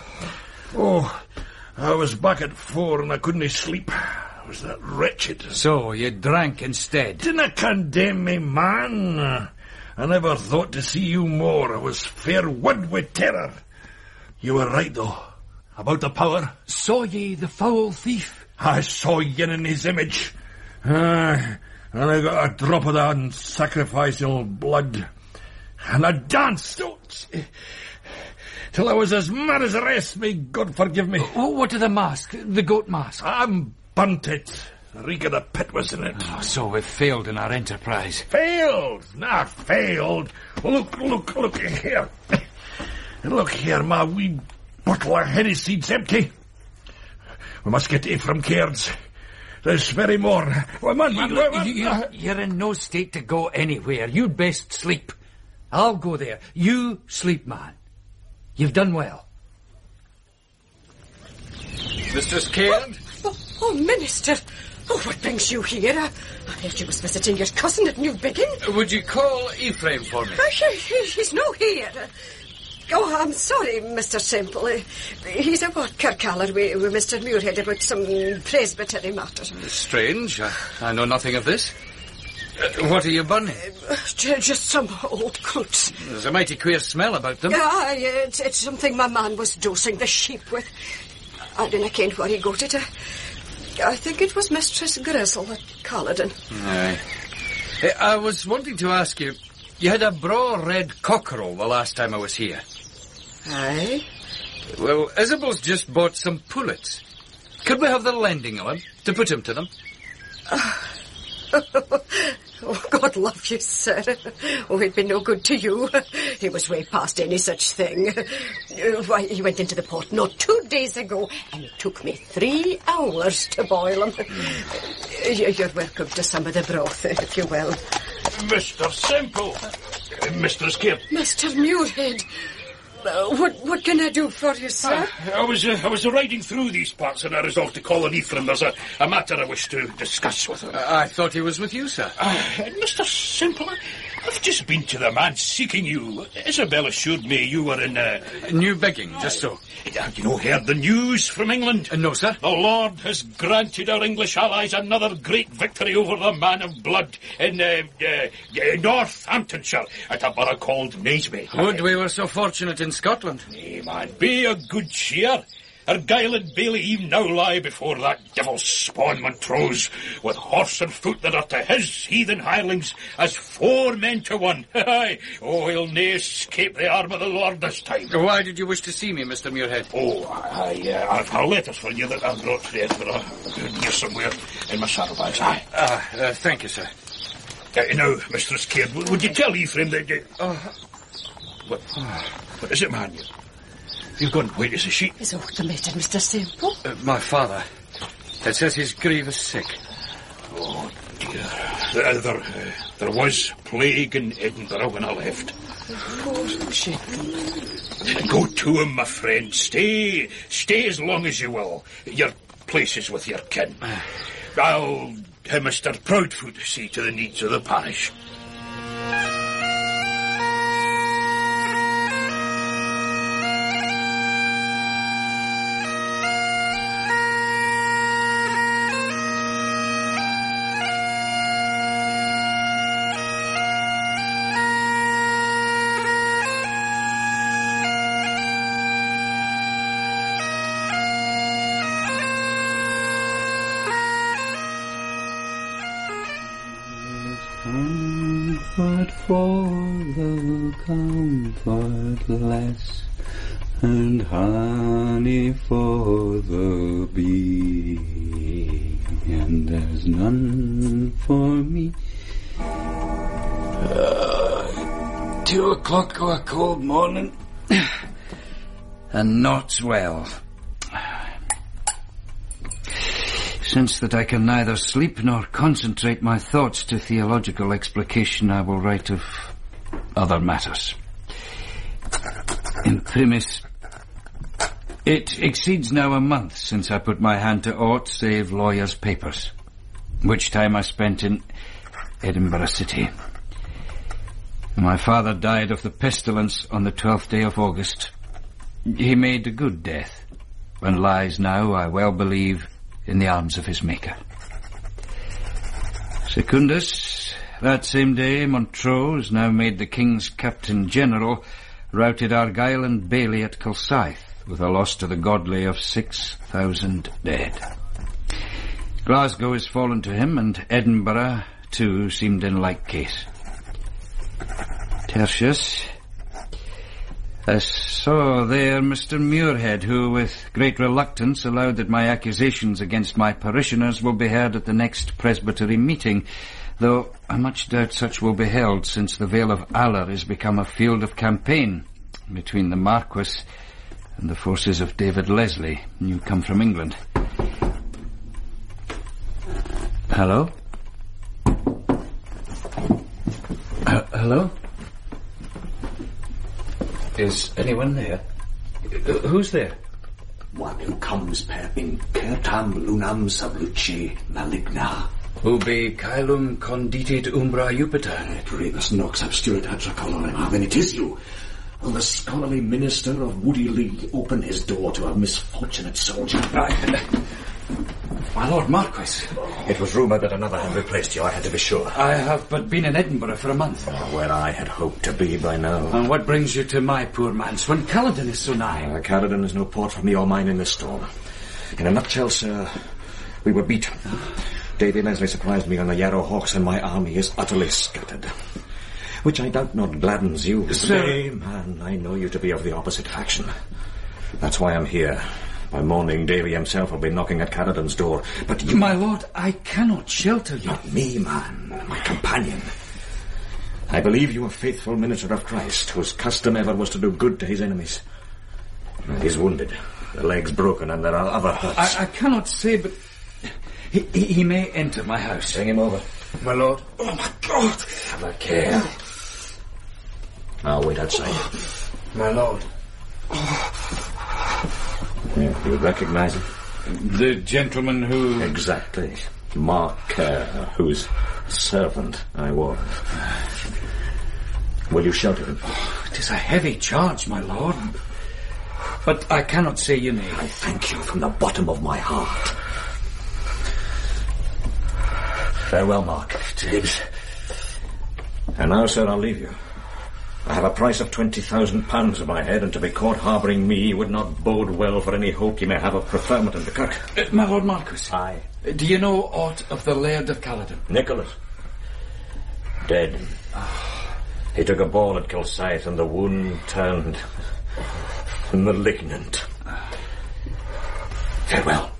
I was back at 4 and I couldn't sleep. I was that wretched. So, you drank instead? Dinna condemn me, man. I never thought to see you more. I was fair wood with terror. You were right, though, about the power. Saw ye the foul thief? I saw yin in his image. And I got a drop of that sacrificial blood. And I danced till I was as mad as the rest. May God forgive me. What of the mask? The goat mask? I'm burnt it. The reek of the pit was in it. Oh, so we've failed in our enterprise. Failed? Not failed. Look here. Look here, my wee bottle of Hennessy's empty. We must get Ephraim Cairds. There's very more. You're in no state to go anywhere. You'd best sleep. I'll go there. You sleep, man. You've done well. Mistress Caird? Oh, Minister. Oh, what brings you here? I heard you was visiting your cousin at New Biggin. Would you call Ephraim for me? He's no here. Oh, I'm sorry, Mr. Semple. He's up at Kirkcallar with Mr. Muirhead about some presbytery matters. Strange. I know nothing of this. What are you burning? Just some old coats. There's a mighty queer smell about them. It's something my man was dosing the sheep with. I didn't ken where he got it. I think it was Mistress Grizzle at Culloden. Aye. I was wanting to ask you, you had a braw red cockerel the last time I was here. Aye? Well, Isabel's just bought some pullets. Could we have the lending of him, to put him to them? Oh, God love you, sir. Oh, he'd been no good to you. He was way past any such thing. Why, he went into the port not 2 days ago, and it took me 3 hours to boil him. You're welcome to some of the broth, if you will. Mr. Semple. Mistress Caird. Mr. Muirhead. What can I do for you, sir? I was riding through these parts and I resolved to call on Ephraim. There's a matter I wish to discuss with him. I thought he was with you, sir. Mr. Semple, I've just been to the man seeking you. Isabel assured me you were in... New Biggin, just so. Have you heard the news from England? No, sir. The Lord has granted our English allies another great victory over the Man of Blood in Northamptonshire at a borough called Naseby. Would we were so fortunate in Scotland. Nay, man, be a good cheer. Argyll and Bailey even now lie before that devil's spawn Montrose, with horse and foot that are to his heathen hirelings as 4 men to 1. Oh, he'll nae escape the arm of the Lord this time. Why did you wish to see me, Mr. Muirhead? Oh, I've her letters for you that I've brought to the Edinburgh here somewhere in my saddlebags. Thank you, sir. Now, Mistress Caird, would you tell Ephraim that... What is it, man? You've gone white as a sheet. Is aught the matter, Mr. Semple? My father. It says he's grievous sick. Oh, dear. There was plague in Edinburgh when I left. Go to him, my friend. Stay as long as you will. Your place is with your kin. I'll have Mr. Proudfoot see to the needs of the parish. Comfort for the comfortless, and honey for the bee, and there's none for me. 2 o'clock of a cold morning, and not well. Since that I can neither sleep nor concentrate my thoughts to theological explication, I will write of other matters. In primis, it exceeds now a month since I put my hand to aught save lawyers' papers, which time I spent in Edinburgh City. My father died of the pestilence on the 12th day of August. He made a good death, and lies now, I well believe, in the arms of his Maker. Secundus, that same day, Montrose, now made the King's Captain General, routed Argyll and Bailey at Kilsyth, with a loss to the godly of 6,000 dead. Glasgow is fallen to him, and Edinburgh, too, seemed in like case. Tertius, I saw there Mr. Muirhead, who, with great reluctance, allowed that my accusations against my parishioners will be heard at the next presbytery meeting, though I much doubt such will be held, since the Vale of Aller is become a field of campaign between the Marquess and the forces of David Leslie, new come from England. Hello? Hello? Is anyone there? Who's there? One who comes per incertam lunam subluce maligna. Ubi caelum conditit umbra Jupiter. Et rebus nox obsturit atra colorem. Ah, then it is you. Will the scholarly minister of Woody Lee open his door to a misfortunate soldier? My Lord Marquess. It was rumoured that another had replaced you. I had to be sure. I have but been in Edinburgh for a month. Where I had hoped to be by now. And what brings you to my poor manse when Caledon is so nigh? Caledon is no port for me or mine in this storm. In a nutshell, sir, we were beat. Davy Leslie surprised me on the Yarrow Hawks, and my army is utterly scattered. Which I doubt not gladdens you. Sir, nay, man, I know you to be of the opposite faction. That's why I'm here. By morning, Davy himself will be knocking at Caledon's door. But you... My lord, I cannot shelter you. Not me, man. My companion. I believe you a faithful minister of Christ, whose custom ever was to do good to his enemies. He's wounded. The leg's broken, and there are other hurts. I cannot say, but... He may enter my house. Bring him over. My lord. Oh, my God! Have a care. I'll wait outside. My lord. You recognize him? The gentleman who... Exactly. Mark Kerr, whose servant I was. Will you shelter him? It is a heavy charge, my lord. But I cannot say your name. I thank you from the bottom of my heart. Farewell, Mark. Tibbs. And now, sir, I'll leave you. I have a price of £20,000 on my head, and to be caught harbouring me would not bode well for any hope you may have of preferment in the kirk. My Lord Marquess. Aye. Do you know aught of the Laird of Caledon? Nicholas. Dead. He took a ball at Kilsyth, and the wound turned malignant. Farewell.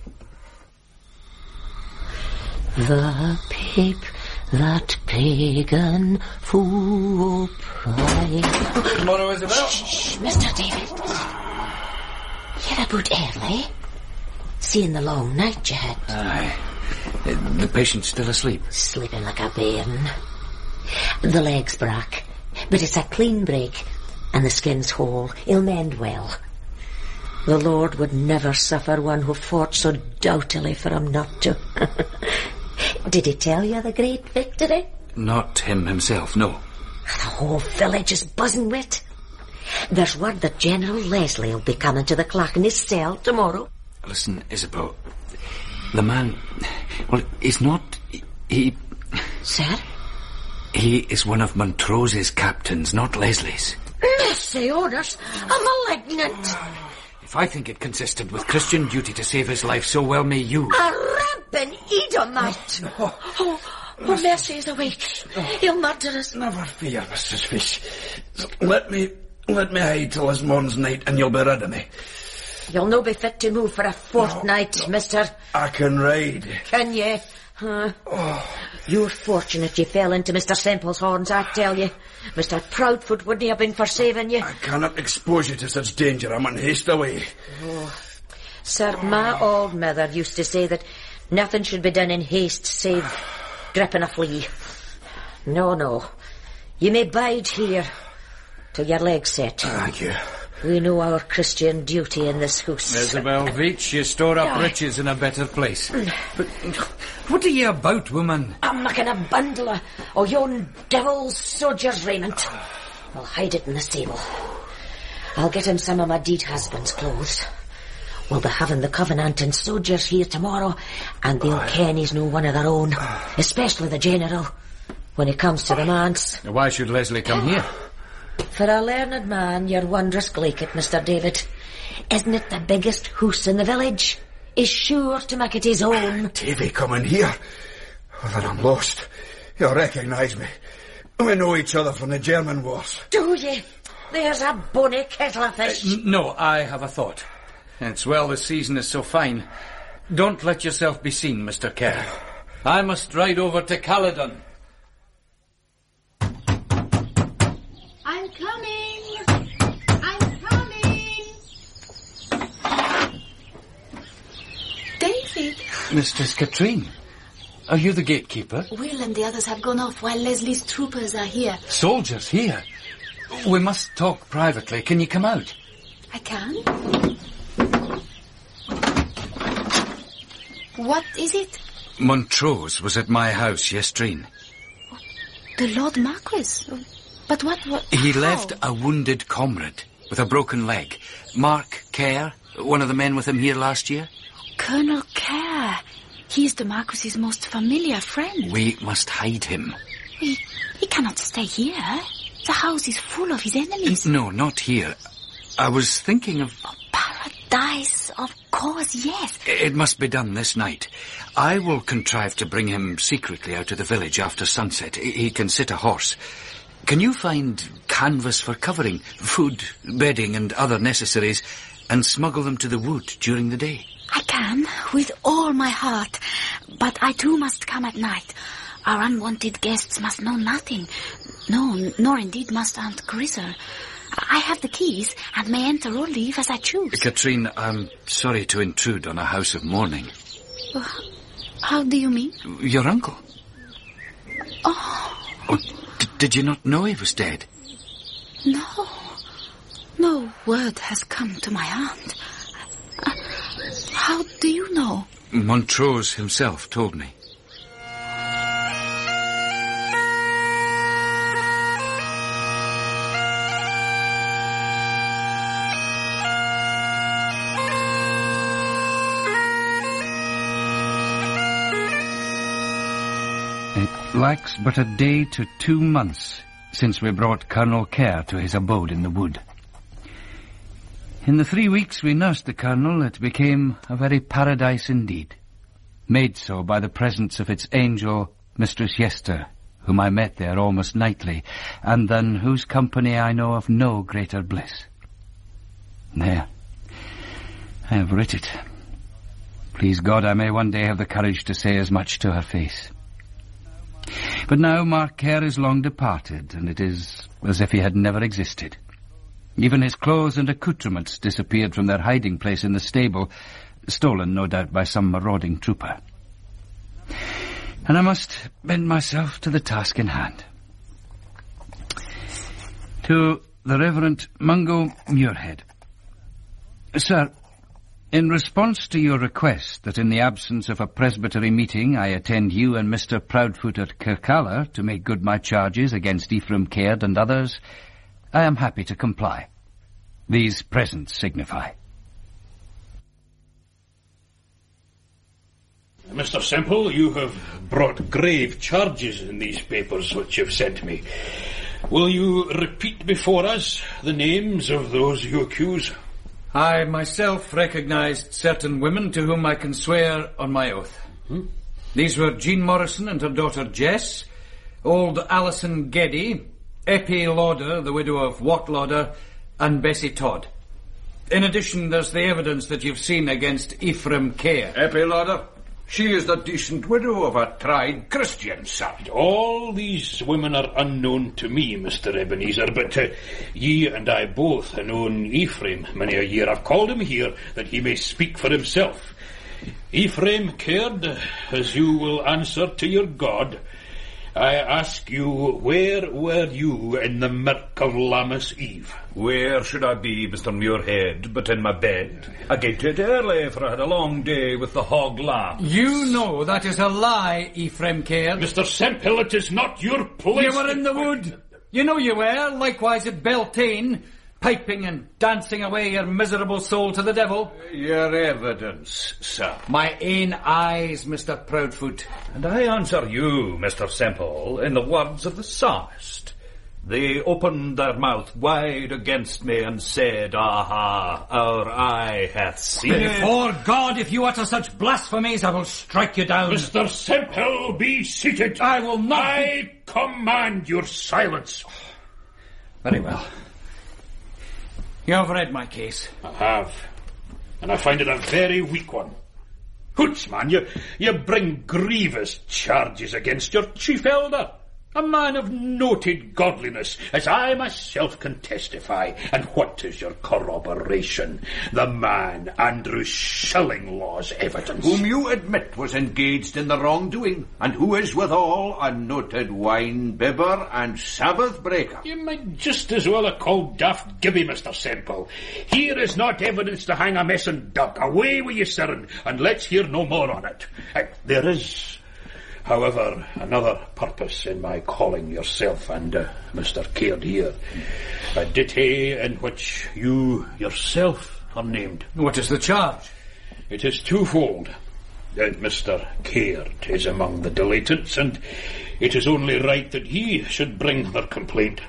The pip that pagan fool pride. Tomorrow, Isabel. Shh, Mr. David. You're about early. Seeing the long night you had. Aye. The patient's still asleep. Sleeping like a bairn. The leg's brack, but it's a clean break, and the skin's whole. He'll mend well. The Lord would never suffer one who fought so doughtily for him not to. Did he tell you the great victory? Not him himself, no. The whole village is buzzing with it. There's word that General Leslie will be coming to the clock in his cell tomorrow. Listen, Isabeau, the man... Well, he's not... He... Sir? He is one of Montrose's captains, not Leslie's. Mercy orders, a malignant. If I think it consisted with Christian duty to save his life, so well may you. A rampant Edomite. No. Oh, Mercy is awake. He'll murder us. Never fear, Mrs. Fish. Let me hide till this morning's night and you'll be rid of me. You'll no be fit to move for a fortnight, mister. I can ride. Can ye? You're fortunate you fell into Mr. Semple's horns, I tell you. Mr. Proudfoot wouldn't have been for saving you. I cannot expose you to such danger. I'm in haste away. Sir, my old mother used to say that nothing should be done in haste save gripping a flea. No. You may bide here till your leg's set. Thank you. We know our Christian duty in this house. Isabel Veitch, you store up riches in a better place. But what are you about, woman? I'm making a bundle of yon devil's soldier's raiment. I'll hide it in the stable. I'll get him some of my deed husband's clothes. We'll be having the Covenanting soldiers here tomorrow, and they'll ken he's no one of their own, especially the General, when he comes to the manse. Why should Leslie come here? For a learned man, you're wondrous glaikit, Mr. David. Isn't it the biggest hoose in the village? He's sure to make it his own. Davy coming here? Well, then I'm lost. You'll recognise me. We know each other from the German wars. Do ye? There's a bonny kettle of fish. No, I have a thought. It's well the season is so fine. Don't let yourself be seen, Mr. Kerr. I must ride over to Caledon. I'm coming! I'm coming! David! Mistress Katrine, are you the gatekeeper? Will and the others have gone off while Leslie's troopers are here. Soldiers here? We must talk privately. Can you come out? I can? What is it? Montrose was at my house yestreen. The Lord Marquis? But what... He how? left a wounded comrade with a broken leg. Mark Kerr, one of the men with him here last year. Colonel Kerr. He is the Marquis's most familiar friend. We must hide him. He cannot stay here. The house is full of his enemies. No, not here. I was thinking of... Paradise, of course, yes. It must be done this night. I will contrive to bring him secretly out of the village after sunset. He can sit a horse. Can you find canvas for covering, food, bedding and other necessaries, and smuggle them to the wood during the day? I can, with all my heart. But I too must come at night. Our unwanted guests must know nothing. No, nor indeed must Aunt Grizzle. I have the keys and may enter or leave as I choose. Katrine, I'm sorry to intrude on a house of mourning. How do you mean? Your uncle. Oh, did you not know he was dead? No. No word has come to my aunt. How do you know? Montrose himself told me. It lacks but a day to 2 months since we brought Colonel Kerr to his abode in the wood. In the 3 weeks we nursed the Colonel, it became a very paradise indeed, made so by the presence of its angel, Mistress Yester, whom I met there almost nightly, and than whose company I know of no greater bliss. There, I have writ it. Please God I may one day have the courage to say as much to her face. But now Mark Kerr is long departed, and it is as if he had never existed. Even his clothes and accoutrements disappeared from their hiding place in the stable, stolen no doubt by some marauding trooper. And I must bend myself to the task in hand. To the Reverend Mungo Muirhead. Sir, in response to your request that in the absence of a presbytery meeting I attend you and Mr. Proudfoot at Kirkalla to make good my charges against Ephraim Caird and others, I am happy to comply. These presents signify. Mr. Semple, you have brought grave charges in these papers which you've sent me. Will you repeat before us the names of those you accuse? I myself recognised certain women to whom I can swear on my oath. These were Jean Morrison and her daughter Jess, old Alison Geddy, Eppie Lauder, the widow of Wat Lauder, and Bessie Todd. In addition, there's the evidence that you've seen against Ephraim Caird. Eppie Lauder? She is the decent widow of a tried Christian, sir. All these women are unknown to me, Mr. Ebenezer, but ye and I both have known Ephraim many a year. I've called him here that he may speak for himself. Ephraim Caird, as you will answer to your God, I ask you, where were you in the murk of Lammas Eve? Where should I be, Mr. Muirhead, but in my bed? I get it early, for I had a long day with the hog lamb. You know that is a lie, Ephraim Caird. Mr. Semple, it is not your place. You were in the wood. You know you were, likewise at Beltane, piping and dancing away your miserable soul to the devil. Your evidence, sir. My ain eyes, Mr. Proudfoot. And I answer you, Mr. Semple, in the words of the psalmist. They opened their mouth wide against me and said, Aha, our eye hath seen it. Before God, if you utter such blasphemies, I will strike you down. Mr. Semple, be seated. I will not. I command your silence. Very well. You have read my case. I have. And I find it a very weak one. Hoots, man, you bring grievous charges against your chief elder. A man of noted godliness, as I myself can testify. And what is your corroboration? The man Andrew Shillinglaw's evidence. Whom you admit was engaged in the wrongdoing, and who is withal a noted wine bibber and Sabbath breaker. You might just as well have called Daft Gibby, Mr. Semple. Here is not evidence to hang a messin' duck. Away with you, sir, and let's hear no more on it. There is, however, another purpose in my calling yourself and Mr. Caird here. A ditty in which you yourself are named. What is the charge? It is twofold. That Mr. Caird is among the delatants, and it is only right that he should bring their complaint.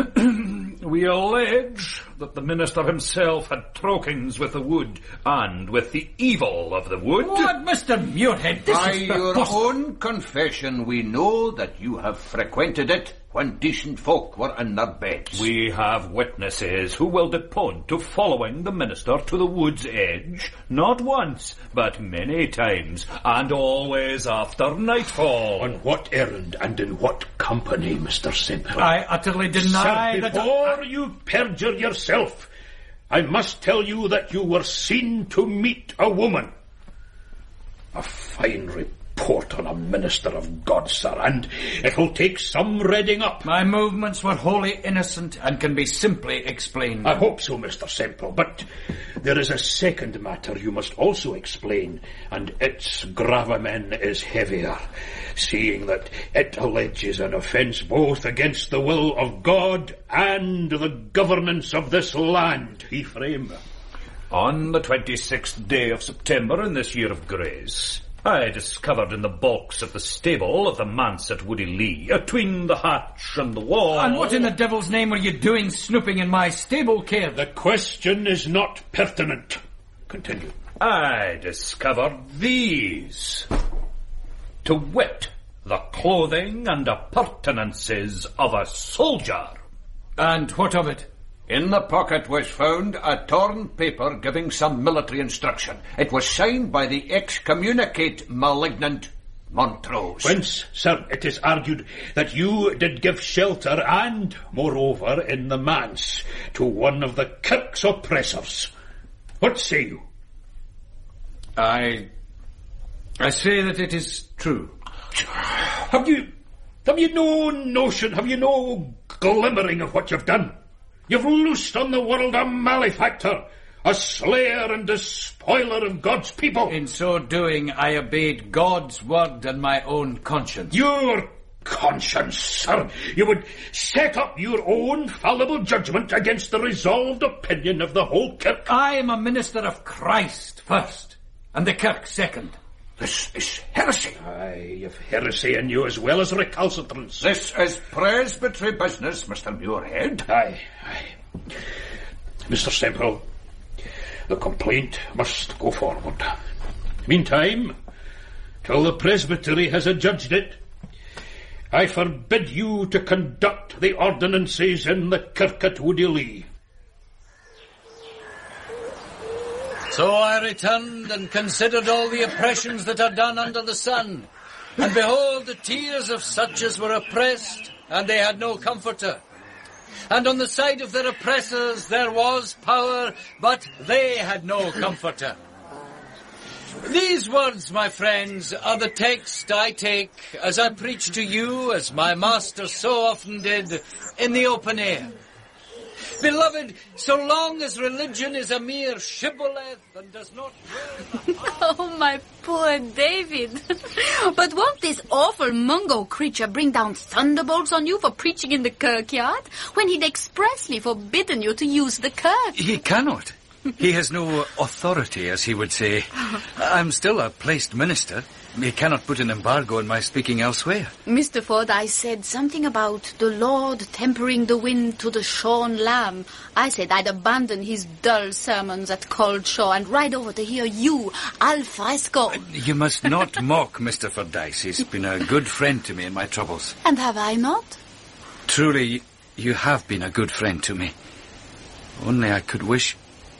We allege that the minister himself had trokings with the wood and with the evil of the wood. What, Mr. Muirhead? This By is your own confession, we know that you have frequented it when decent folk were in their beds. We have witnesses who will depend to following the minister to the wood's edge, not once, but many times, and always after nightfall. On what errand and in what company, Mr. Semple? I utterly deny Sir, that... before you perjure yourself, I must tell you that you were seen to meet a woman. A fine report on a minister of God, sir, and it'll take some reading up. My movements were wholly innocent and can be simply explained. I hope so, Mr. Semple, but there is a second matter you must also explain, and its gravamen is heavier, seeing that it alleges an offence both against the will of God and the governance of this land, Ephraim. On the 26th day of September in this year of grace, I discovered in the bulks of the stable of the manse at Woody Lee, atween the hatch and the wall... And what in the devil's name were you doing snooping in my stable, Caird? The question is not pertinent. Continue. I discovered these. To wit, the clothing and appurtenances of a soldier. And what of it? In the pocket was found a torn paper giving some military instruction. It was signed by the excommunicate malignant Montrose. Whence, sir, it is argued that you did give shelter and, moreover, in the manse, to one of the Kirk's oppressors. What say you? I say that it is true. Have you no notion, have you no glimmering of what you've done? You've loosed on the world a malefactor, a slayer and despoiler of God's people. In so doing, I obeyed God's word and my own conscience. Your conscience, sir? You would set up your own fallible judgment against the resolved opinion of the whole Kirk? I am a minister of Christ first, and the Kirk second. This is heresy. Aye, you've heresy in you as well as recalcitrance. This is presbytery business, Mr. Muirhead. Aye. Mr. Semple, the complaint must go forward. Meantime, till the presbytery has adjudged it, I forbid you to conduct the ordinances in the kirk at Woody Lee. So I returned and considered all the oppressions that are done under the sun. And behold, the tears of such as were oppressed, and they had no comforter. And on the side of their oppressors there was power, but they had no comforter. These words, my friends, are the text I take as I preach to you, as my master so often did, in the open air. Beloved, so long as religion is a mere shibboleth and does not... Oh, my poor David. But won't this awful Mungo creature bring down thunderbolts on you for preaching in the kirkyard, when he'd expressly forbidden you to use the kirk? He cannot. He has no authority, as he would say. I'm still a placed minister. He cannot put an embargo on my speaking elsewhere. Mr. Ford, I said something about the Lord tempering the wind to the shorn lamb. I said I'd abandon his dull sermons at Coldshaw and ride over to hear you, al fresco. You must not mock Mr. Fordyce. He's been a good friend to me in my troubles. And have I not? Truly, you have been a good friend to me. Only I could wish...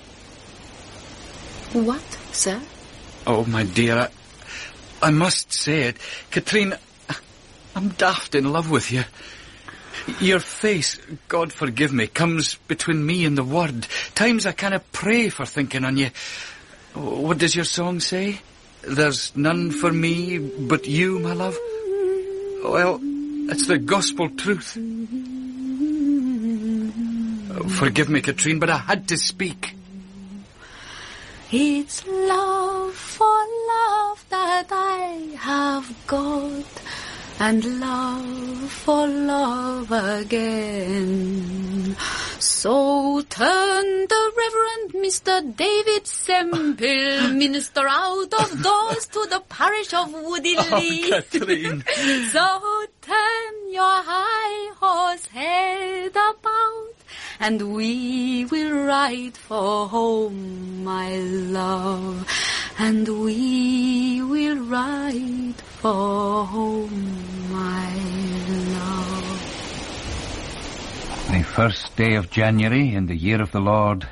What, sir? Oh, my dear, I must say it. Katrine, I'm daft in love with you. Your face, God forgive me, comes between me and the word. Times I canna pray for thinking on you. What does your song say? There's none for me but you, my love. Well, it's the gospel truth. Forgive me, Katrine, but I had to speak. It's love for love that I have got, and love for love again. So turn the Reverend Mr. David Semple, minister out of doors to the parish of Woody Lee. Oh, Katrine. So turn your high horse head about, and we will ride for home, my love. And we will ride for home, my love. The first day of January in the year of the Lord,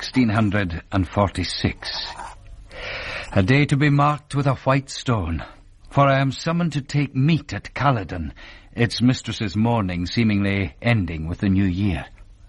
1646. A day to be marked with a white stone, for I am summoned to take meat at Caledon, its mistress's mourning seemingly ending with the new year.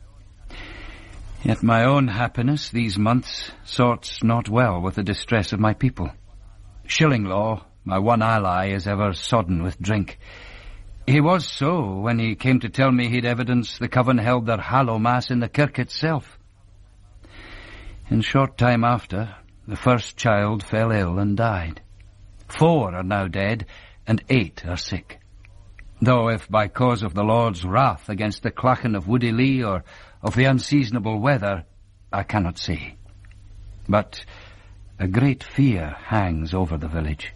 Yet my own happiness these months sorts not well with the distress of my people. Shillinglaw, my one ally, is ever sodden with drink. He was so when he came to tell me he'd evidence the coven held their hallow mass in the kirk itself. In short time after, the first child fell ill and died. 4 are now dead, and 8 are sick. Though if by cause of the Lord's wrath against the clachan of Woody Lee or of the unseasonable weather, I cannot say. But a great fear hangs over the village.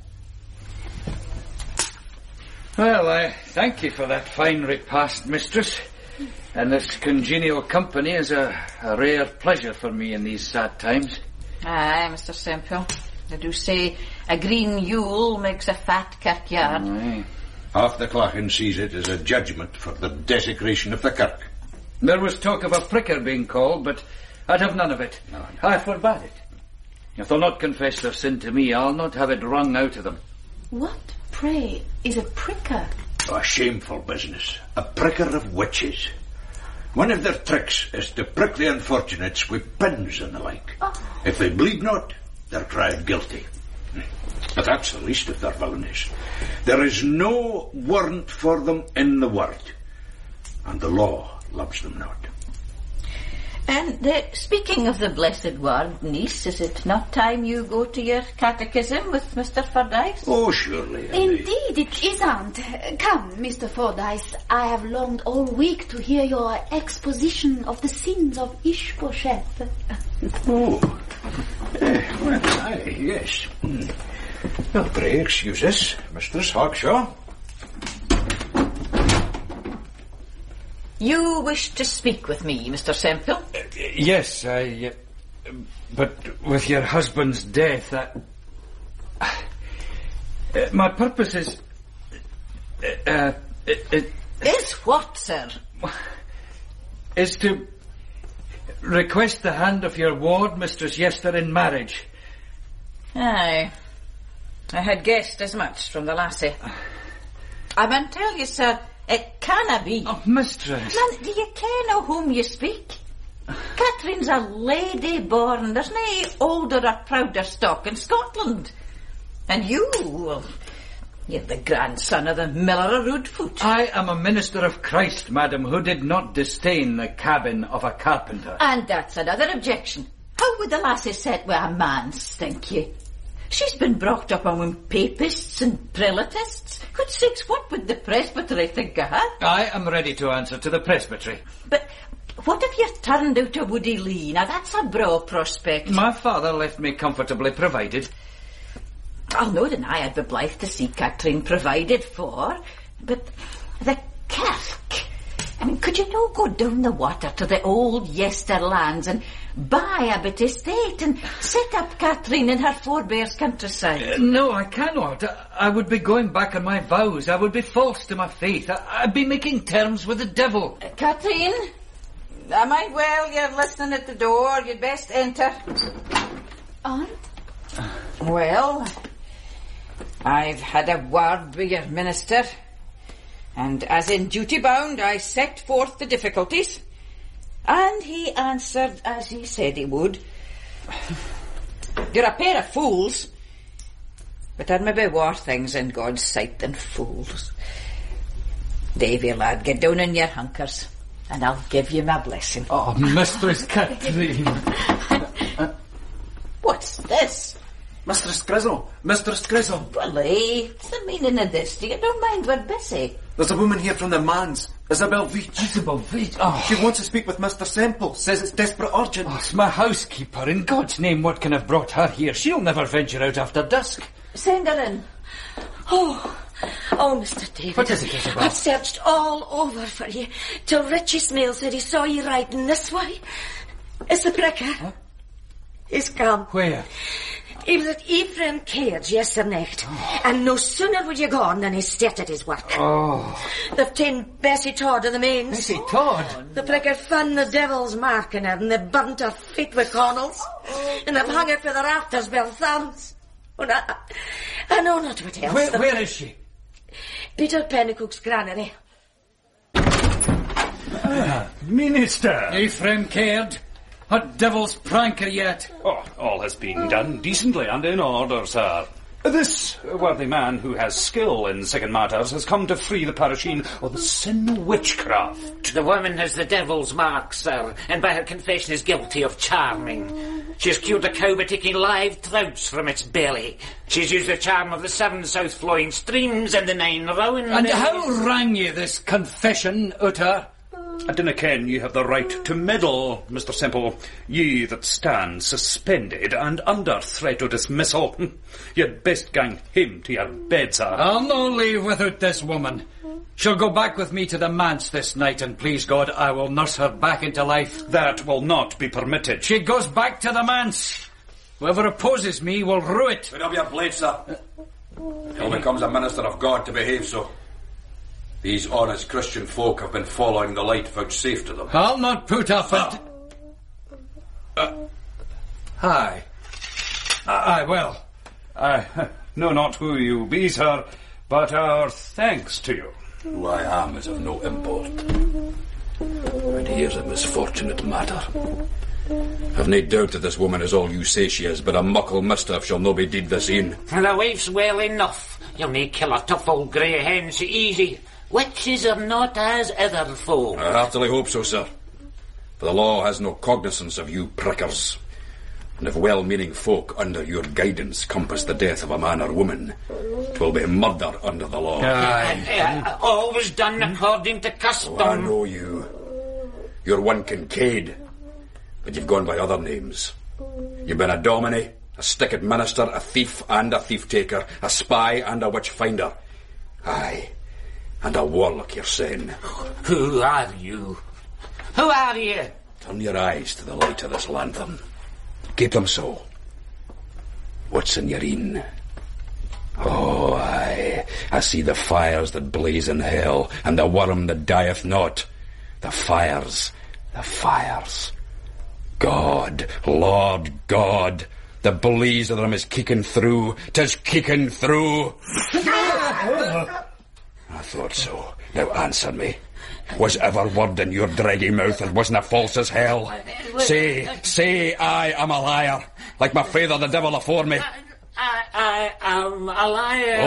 Well, I thank you for that fine repast, mistress. And this congenial company is a rare pleasure for me in these sad times. Aye, Mr. Semple. They do say a green Yule makes a fat kirkyard. Aye. Half the clachan sees it as a judgment for the desecration of the kirk. There was talk of a pricker being called, but I'd have none of it. No. I forbade it. If they'll not confess their sin to me, I'll not have it wrung out of them. What, pray, is a pricker? Oh, a shameful business. A pricker of witches. One of their tricks is to prick the unfortunates with pins and the like. Oh. If they bleed not, they're tried guilty. But that's the least of their villainies. There is no warrant for them in the world, and the law loves them not. And speaking of the blessed word, niece, is it not time you go to your catechism with Mr. Fordyce? Oh, surely. Indeed, it isn't. Come, Mr. Fordyce. I have longed all week to hear your exposition of the sins of Ishbosheth. Oh, well, aye, yes. Well, pray excuse us, Mistress Hawkshaw. You wish to speak with me, Mr. Sempill? Yes, but with your husband's death, my purpose is... Is what, sir? Is to request the hand of your ward, Mistress Yester, in marriage. Aye. I had guessed as much from the lassie. I mun tell you, sir, it canna be. Oh, mistress. Man, do you ken of whom you speak? Catherine's a lady born. There's nae older or prouder stock in Scotland. And you, well, you're the grandson of the miller of Roodfoot. I am a minister of Christ, madam, who did not disdain the cabin of a carpenter. And that's another objection. How would the lassie set with a man's, think ye? She's been brought up among papists and prelatists. Good sakes, what would the presbytery think of her? I am ready to answer to the presbytery. But what if you're turned out of Woody Lee? Now, that's a broad prospect. My father left me comfortably provided. I'll no deny I'd be blithe to see Catherine provided for, but the kirk... I mean, could you no go down the water to the old Yester lands and buy a bit estate and set up Catherine in her forebears' countryside? No, I cannot. I would be going back on my vows. I would be false to my faith. I'd be making terms with the devil. Catherine, I mind well you're listening at the door. You'd best enter. Aunt? Well, I've had a word with your minister, and as in duty bound I set forth the difficulties, and he answered as he said he would. You're a pair of fools, but there may be worse things in God's sight than fools. Davy, lad, get down in your hunkers, and I'll give you my blessing. Oh, Mistress Catherine. What's this? Mistress Grizzle! Mistress Grizzle! Well, what's the meaning of this? Do you don't mind we're busy? There's a woman here from the manse. Isabel Veitch. Isabel Veitch? Oh. She wants to speak with Mr. Semple. Says it's desperate urgent. Oh, it's my housekeeper. In God's name, what can have brought her here? She'll never venture out after dusk. Send her in. Oh, Mr. David. What is it, Isabel? I've searched all over for you, till Richie Smale said he saw you riding this way. It's the pricker. Huh? He's come. Where? He was at Ephraim Cairds yesterday, and no sooner would you gone than he started his work. Oh. They've taken Bessie Todd of the mains. Bessie Todd? The pricker found the devil's mark in her, and they've burnt her feet with cornels, and they've hung her for the rafters by the thumbs. Oh, no, I know not what else. Where is she? Peter Pennycook's granary. Minister! Ephraim Caird? What devil's prank are you at? Oh, all has been done decently and in order, sir. This worthy man who has skill in second matters has come to free the parisheen of the sin of witchcraft. The woman has the devil's mark, sir, and by her confession is guilty of charming. She has cured a cow by taking live trouts from its belly. She's used the charm of the 7 south-flowing streams and the 9 rowan... And how rang you this confession, Utter? I dinna ken ye have the right to meddle, Mr. Semple, ye that stand suspended and under threat of dismissal. You'd best gang him to your bed, sir. I'll no leave without this woman. She'll go back with me to the manse this night, and please God, I will nurse her back into life. That will not be permitted. She goes back to the manse. Whoever opposes me will rue it. Put up your blade, sir. Till becomes a minister of God to behave so. These honest Christian folk have been following the light vouchsafed to them. I'll not put up Hi. Well, I know not who you be, sir, but our thanks to you. Who I am is of no import. And here's a misfortunate matter. I've nae doubt that this woman is all you say she is, but a muckle mischief shall no be deed this e'en. The wife's well enough. You'll nae kill a tough old grey hen so easy. Witches are not as other folk. I heartily hope so, sir. For the law has no cognizance of you prickers. And if well-meaning folk under your guidance compass the death of a man or woman, 'twill be murder under the law. Always done according to custom. Oh, I know you. You're one Kincaid, but you've gone by other names. You've been a dominie, a stickit minister, a thief and a thief-taker, a spy and a witch-finder. Aye, and a warlock you're saying. Who are you? Who are you? Turn your eyes to the light of this lantern. Keep them so. What's in your een? Oh, aye, I see the fires that blaze in hell, and the worm that dieth not. The fires, the fires. God, Lord God, the blaze of them is keeking through. 'Tis keeking through. I thought so. Now answer me. Was ever word in your draggy mouth that wasn't false as hell? Say I am a liar, like my father the devil afore me. I am a liar.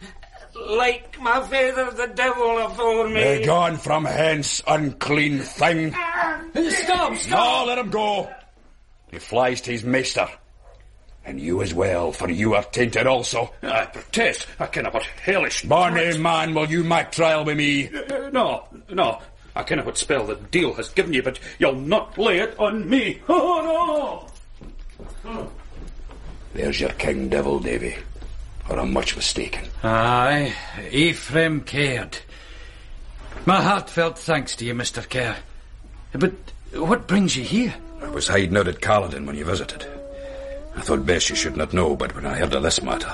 Like my father the devil afore me. Begone from hence, unclean thing. Stop! No, let him go. He flies to his maester. And you as well, for you are tainted also. I protest, I kenna what hellish... Bonny man, will you make trial with me? No. I kenna what spell the deal has given you, but you'll not lay it on me. Oh, no! There's your king devil, Davy. Or I'm much mistaken. Aye, Ephraim cared. My heartfelt thanks to you, Mr. Kerr. But what brings you here? I was hiding out at Carladon when you visited. I thought best you should not know, but when I heard of this matter,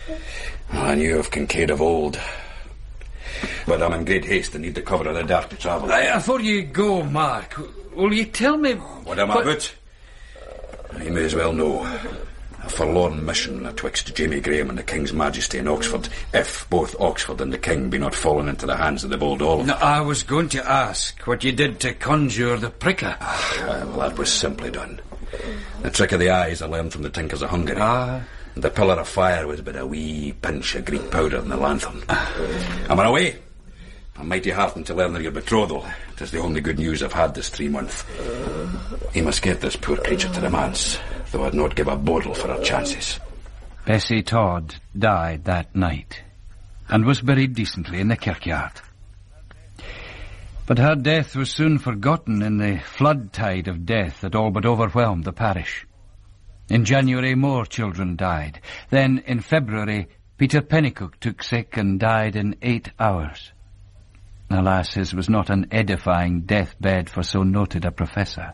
I knew of Kincaid of old. But I'm in great haste and need the cover of the dark to travel. Before you go, Mark, will you tell me... What am I about? You may as well know. A forlorn mission atwixt Jamie Graham and the King's Majesty in Oxford, if both Oxford and the King be not fallen into the hands of the bold Olaf. No, I was going to ask what you did to conjure the pricker. Well, that was simply done. The trick of the eyes I learned from the Tinkers of Hungary. And the pillar of fire was but a wee pinch of Greek powder in the lanthorn. I'm on away. I'm mighty heartened to learn of your betrothal. It is the only good news I've had this 3 months. He must get this poor creature to the manse, though I'd not give a bodle for her chances. Bessie Todd died that night, and was buried decently in the kirkyard. But her death was soon forgotten in the flood tide of death that all but overwhelmed the parish. In January, more children died. Then, in February, Peter Pennycook took sick and died in 8 hours. Alas, his was not an edifying deathbed for so noted a professor.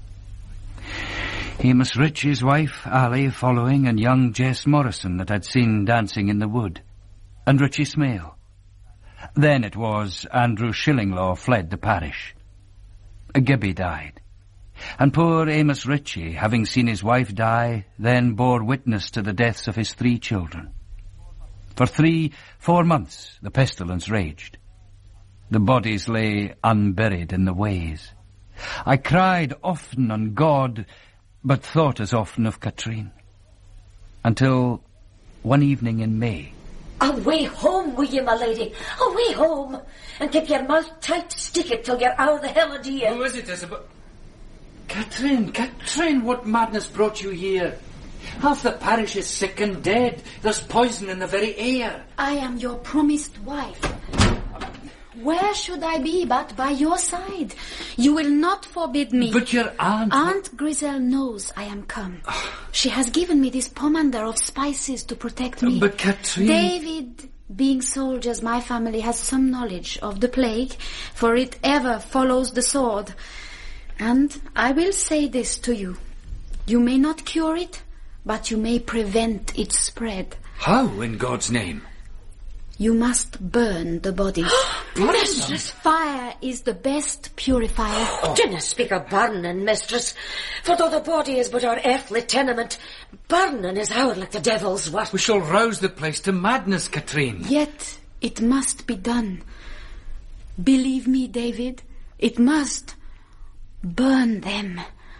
Amos Rich, his wife, Ali, following, and young Jess Morrison that I'd seen dancing in the wood, and Richie Smale. Then it was Andrew Shillinglaw fled the parish. Gibby died, and poor Amos Ritchie, having seen his wife die, then bore witness to the deaths of his 3 children. For 3-4 months the pestilence raged. The bodies lay unburied in the ways. I cried often on God, but thought as often of Katrine. Until one evening in May. Away home, will you, my lady? Away home. And keep your mouth tight, stick it till you're out of the hell of dear. Who is it, Isabel? Katrine, what madness brought you here? Half the parish is sick and dead. There's poison in the very air. I am your promised wife. Where should I be but by your side? You will not forbid me. But your aunt... Aunt Grisel knows I am come. She has given me this pomander of spices to protect me. But Katrine... David, being soldiers, my family has some knowledge of the plague, for it ever follows the sword. And I will say this to you. You may not cure it, but you may prevent its spread. How, in God's name? You must burn the bodies. Mistress, fire is the best purifier. Oh, do not speak of burning, mistress. For though the body is but our earthly tenement, burning is our like the devil's work. We shall rouse the place to madness, Katrine. Yet it must be done. Believe me, David, it must. Burn them.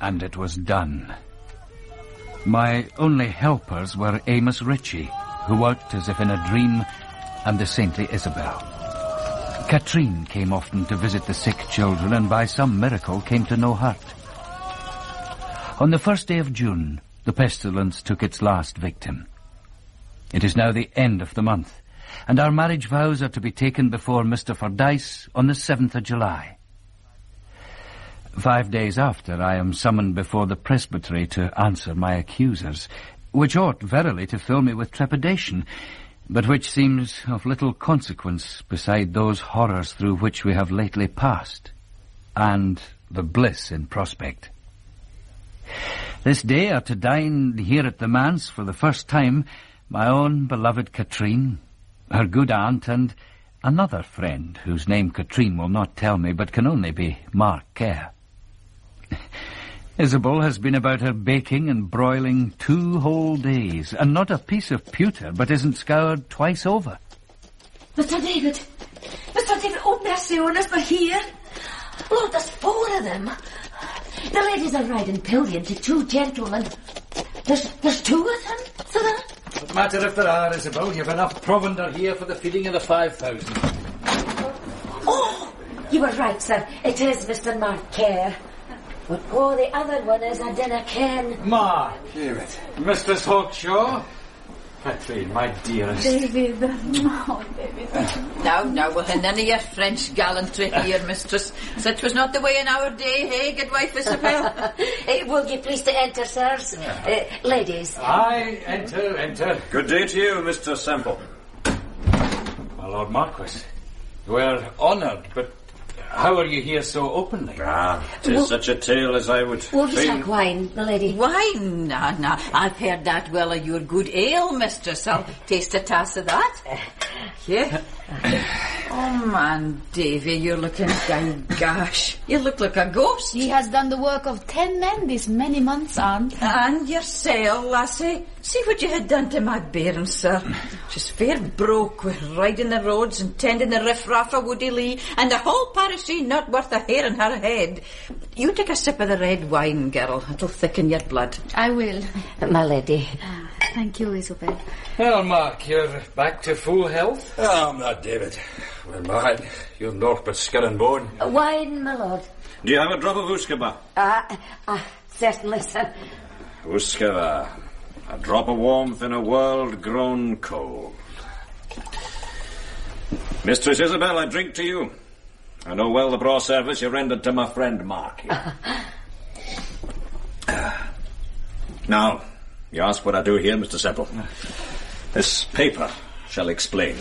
and it was done. My only helpers were Amos Ritchie, who worked as if in a dream, and the saintly Isabel. Katrine came often to visit the sick children, and by some miracle came to no hurt. On the 1st day of June, the pestilence took its last victim. It is now the end of the month, and our marriage vows are to be taken before Mr. Fordyce on the 7th of July. 5 days after, I am summoned before the presbytery to answer my accusers, which ought verily to fill me with trepidation, but which seems of little consequence beside those horrors through which we have lately passed, and the bliss in prospect. This day are to dine here at the manse for the first time my own beloved Katrine, her good aunt, and another friend whose name Katrine will not tell me, but can only be Mark Kerr. Isabel has been about her baking and broiling 2 whole days, and not a piece of pewter but isn't scoured twice over. Mr. David! Mr. David, oh, mercy on us, we're here. Lord, there's 4 of them. The ladies are riding pillion to 2 gentlemen. There's 2 of them, sir? What matter if there are, Isabel? You've enough provender here for the feeding of the 5,000. Oh, you were right, sir. It is Mr. Mark Kerr. But the other one is I dinna ken. Mark, David. Mistress Hawkshaw. Katrine, my dearest. David. Oh, David. Now, we'll have none of your French gallantry here, mistress. Such was not the way in our day, hey, good wife Isabel? Will you please to enter, sirs? Ladies. Aye, enter. Good day to you, Mr. Semple. My Lord Marquis, we're honoured, but how are you here so openly? 'Tis such a tale as I would Will you fain... take wine, my lady? Wine? Nah, I've heard that well of your good ale, mistress. I'll taste a tass of that. Yeah. Oh, man, Davy, you're looking... Gosh, you look like a ghost. He has done the work of 10 men these many months, aunt. And yourself, lassie. See what you had done to my bairns, sir. She's fair broke with riding the roads and tending the riff-raff of Woody Lee, and the whole parish ain't not worth a hair in her head. You take a sip of the red wine, girl. It'll thicken your blood. I will. My lady. Thank you, Isabel. Well, Mark, you're back to full health? I'm not David. Well, man, you're naught but skin and bone. Wine, my lord. Do you have a drop of Uskaba? Certainly, sir. Uskaba. A drop of warmth in a world grown cold. Mistress Isabel, I drink to you. I know well the braw service you rendered to my friend Mark here. Now, you ask what I do here, Mr. Semple. This paper shall explain.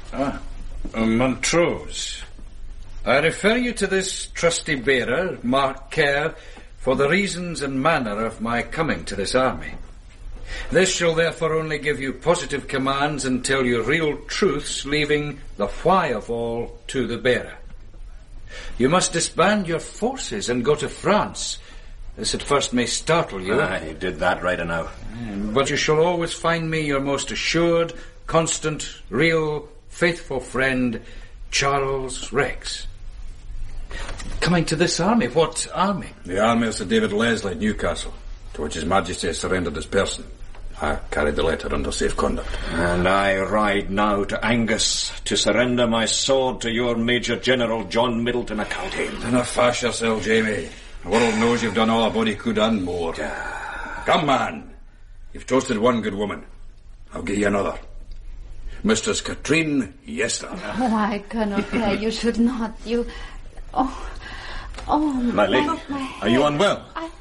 Montrose. I refer you to this trusty bearer, Mark Kerr, for the reasons and manner of my coming to this army. This shall therefore only give you positive commands and tell you real truths, leaving the why of all to the bearer. You must disband your forces and go to France. This at first may startle you. You did that right enough. But you shall always find me your most assured, constant, real, faithful friend, Charles Rex. Coming to this army, what army? The army of Sir David Leslie, Newcastle, to which His Majesty has surrendered his person. I carried the letter under safe conduct. And I ride now to Angus to surrender my sword to your Major General John Middleton of Culhane. Do not fash yourself, Jamie. The world knows you've done all a body could and more. Come, man. You've toasted one good woman. I'll give you another. Mistress Katrine Yester. Oh, I cannot bear. You should not. You... Oh, my lady, are you unwell?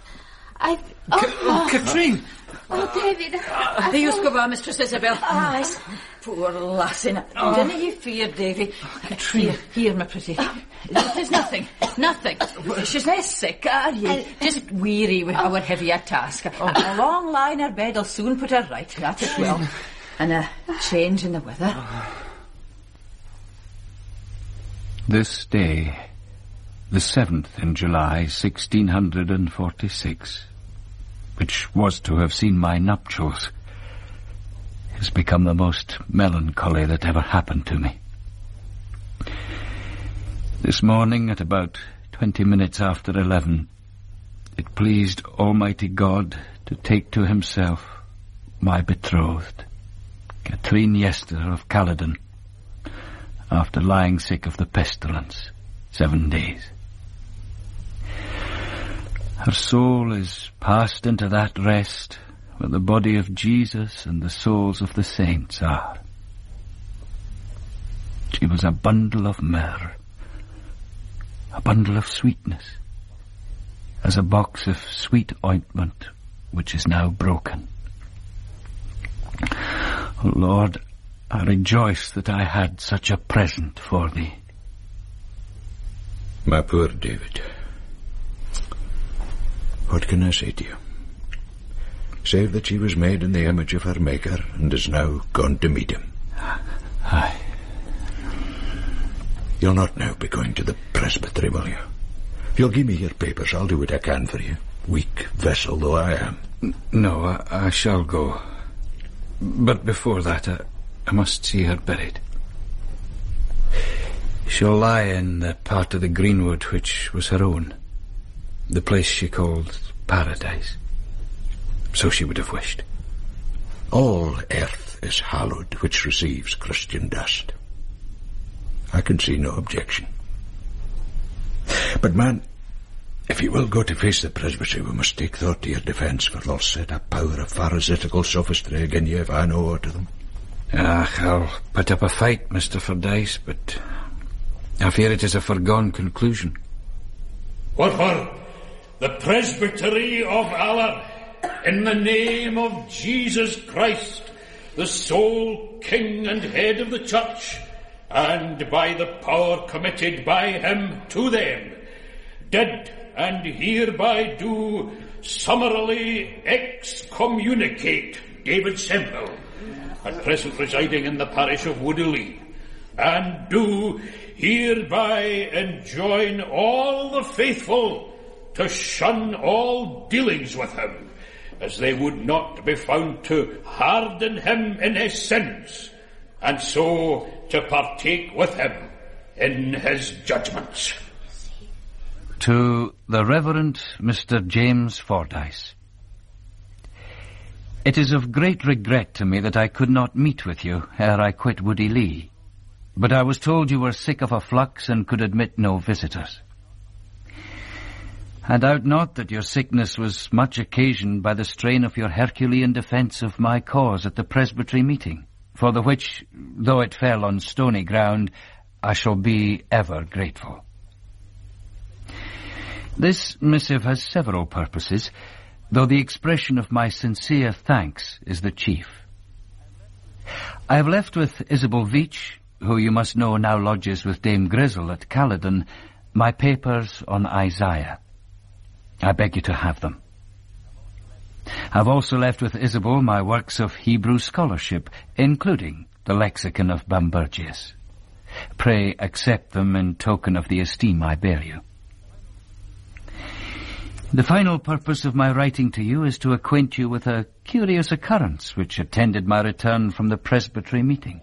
Katrine! Oh, David. The Uskaba, Mistress Isabel. Yes. Poor lassie. Didn't you fear, Davy? Here, my pretty. There's nothing. She's not sick, are you? Just weary with our heavier task. A long lie in her bed'll soon put her right. That it will. And a change in the weather. This day, the 7th in July, 1646, which was to have seen my nuptials, has become the most melancholy that ever happened to me. This morning, at about 20 minutes after 11, it pleased Almighty God to take to himself my betrothed, Katrine Yester of Caledon, after lying sick of the pestilence 7 days. Her soul is passed into that rest where the body of Jesus and the souls of the saints are. She was a bundle of myrrh, a bundle of sweetness, as a box of sweet ointment which is now broken. O Lord, I rejoice that I had such a present for thee. My poor David. What can I say to you? Save that she was made in the image of her Maker and is now gone to meet him. Aye. You'll not now be going to the presbytery, will you? If you'll give me your papers, I'll do what I can for you, weak vessel though I am. No, I shall go. But before that, I must see her buried. She'll lie in the part of the greenwood which was her own, the place she called Paradise. So she would have wished. All earth is hallowed which receives Christian dust. I can see no objection. But man, if you will go to face the presbytery, we must take thought to your defence, for they'll set a power of pharisaical sophistry again you if I know aught of them. I'll put up a fight, Mr. Fordyce, but I fear it is a foregone conclusion. What for? The presbytery of Allah, in the name of Jesus Christ, the sole King and head of the church, and by the power committed by him to them, did and hereby do summarily excommunicate David Semple, at present residing in the parish of Woodley, and do hereby enjoin all the faithful to shun all dealings with him, as they would not be found to harden him in his sins, and so to partake with him in his judgments. To the Reverend Mr. James Fordyce. It is of great regret to me that I could not meet with you ere I quit Woody Lee, but I was told you were sick of a flux and could admit no visitors. I doubt not that your sickness was much occasioned by the strain of your Herculean defence of my cause at the presbytery meeting, for the which, though it fell on stony ground, I shall be ever grateful. This missive has several purposes, though the expression of my sincere thanks is the chief. I have left with Isabel Veitch, who you must know now lodges with Dame Grizzle at Caledon, my papers on Isaiah. I beg you to have them. I've also left with Isabel my works of Hebrew scholarship, including the Lexicon of Bambergius. Pray accept them in token of the esteem I bear you. The final purpose of my writing to you is to acquaint you with a curious occurrence which attended my return from the presbytery meeting.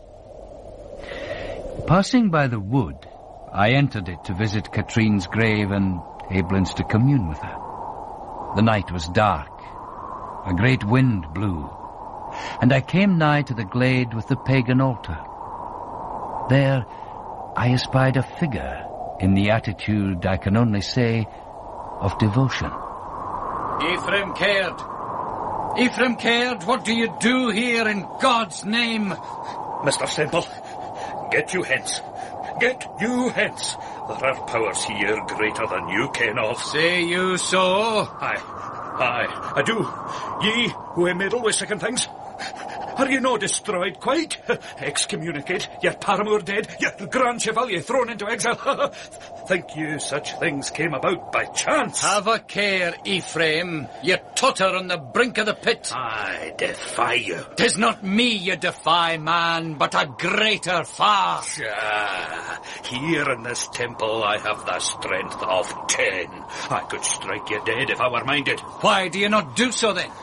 Passing by the wood, I entered it to visit Katrine's grave and Aiblins to commune with her. The night was dark. A great wind blew, and I came nigh to the glade with the pagan altar. There I espied a figure in the attitude, I can only say, of devotion. Ephraim Caird! Ephraim Caird, what do you do here in God's name? Mr. Semple, get you hence. Get you hence. There are powers here greater than you ken of. Say you so? Aye, I do. Ye who meddle with second things. Are you no destroyed quite? Excommunicate, your paramour dead, your Grand Chevalier thrown into exile. Think you such things came about by chance? Have a care, Ephraim. You totter on the brink of the pit. I defy you. 'Tis not me you defy, man, but a greater far. Here in this temple I have the strength of 10. I could strike you dead if I were minded. Why do you not do so then?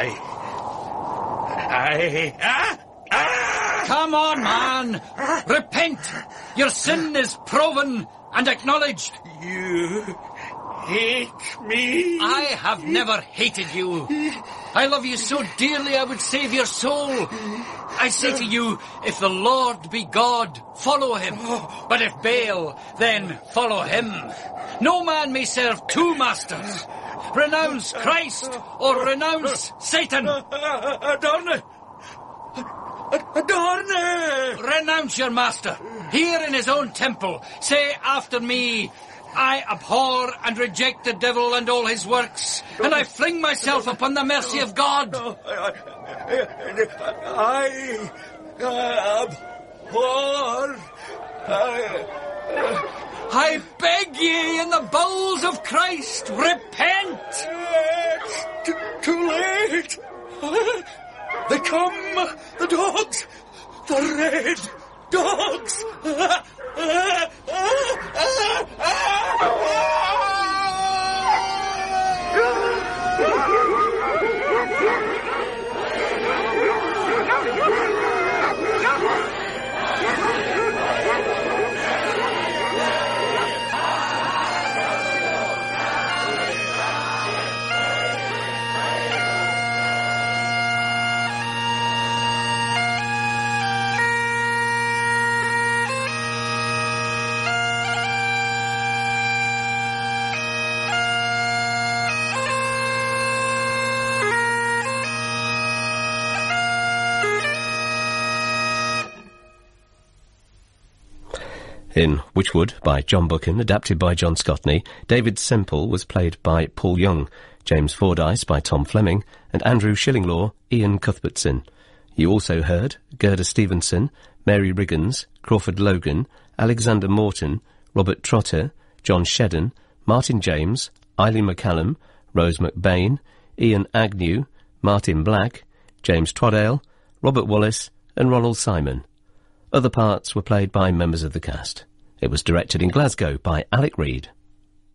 Come on, man. Repent. Your sin is proven and acknowledged. hate me? I have never hated you. I love you so dearly I would save your soul. I say to you, if the Lord be God, follow him. But if Baal, then follow him. No man may serve two masters. Renounce Christ or renounce Satan. Adorne! Renounce your master. Here in his own temple, say after me, I abhor and reject the devil and all his works, and I fling myself upon the mercy of God. I abhor... I beg ye in the bowels of Christ, repent! It's too late. They come, the dogs, the red dogs. In Witchwood by John Buchan, adapted by John Scotney, David Semple was played by Paul Young, James Fordyce by Tom Fleming, and Andrew Shillinglaw, Ian Cuthbertson. You also heard Gerda Stevenson, Mary Riggins, Crawford Logan, Alexander Morton, Robert Trotter, John Shedden, Martin James, Eileen McCallum, Rose McBain, Ian Agnew, Martin Black, James Twaddale, Robert Wallace, and Ronald Simon. Other parts were played by members of the cast. It was directed in Glasgow by Alec Reid.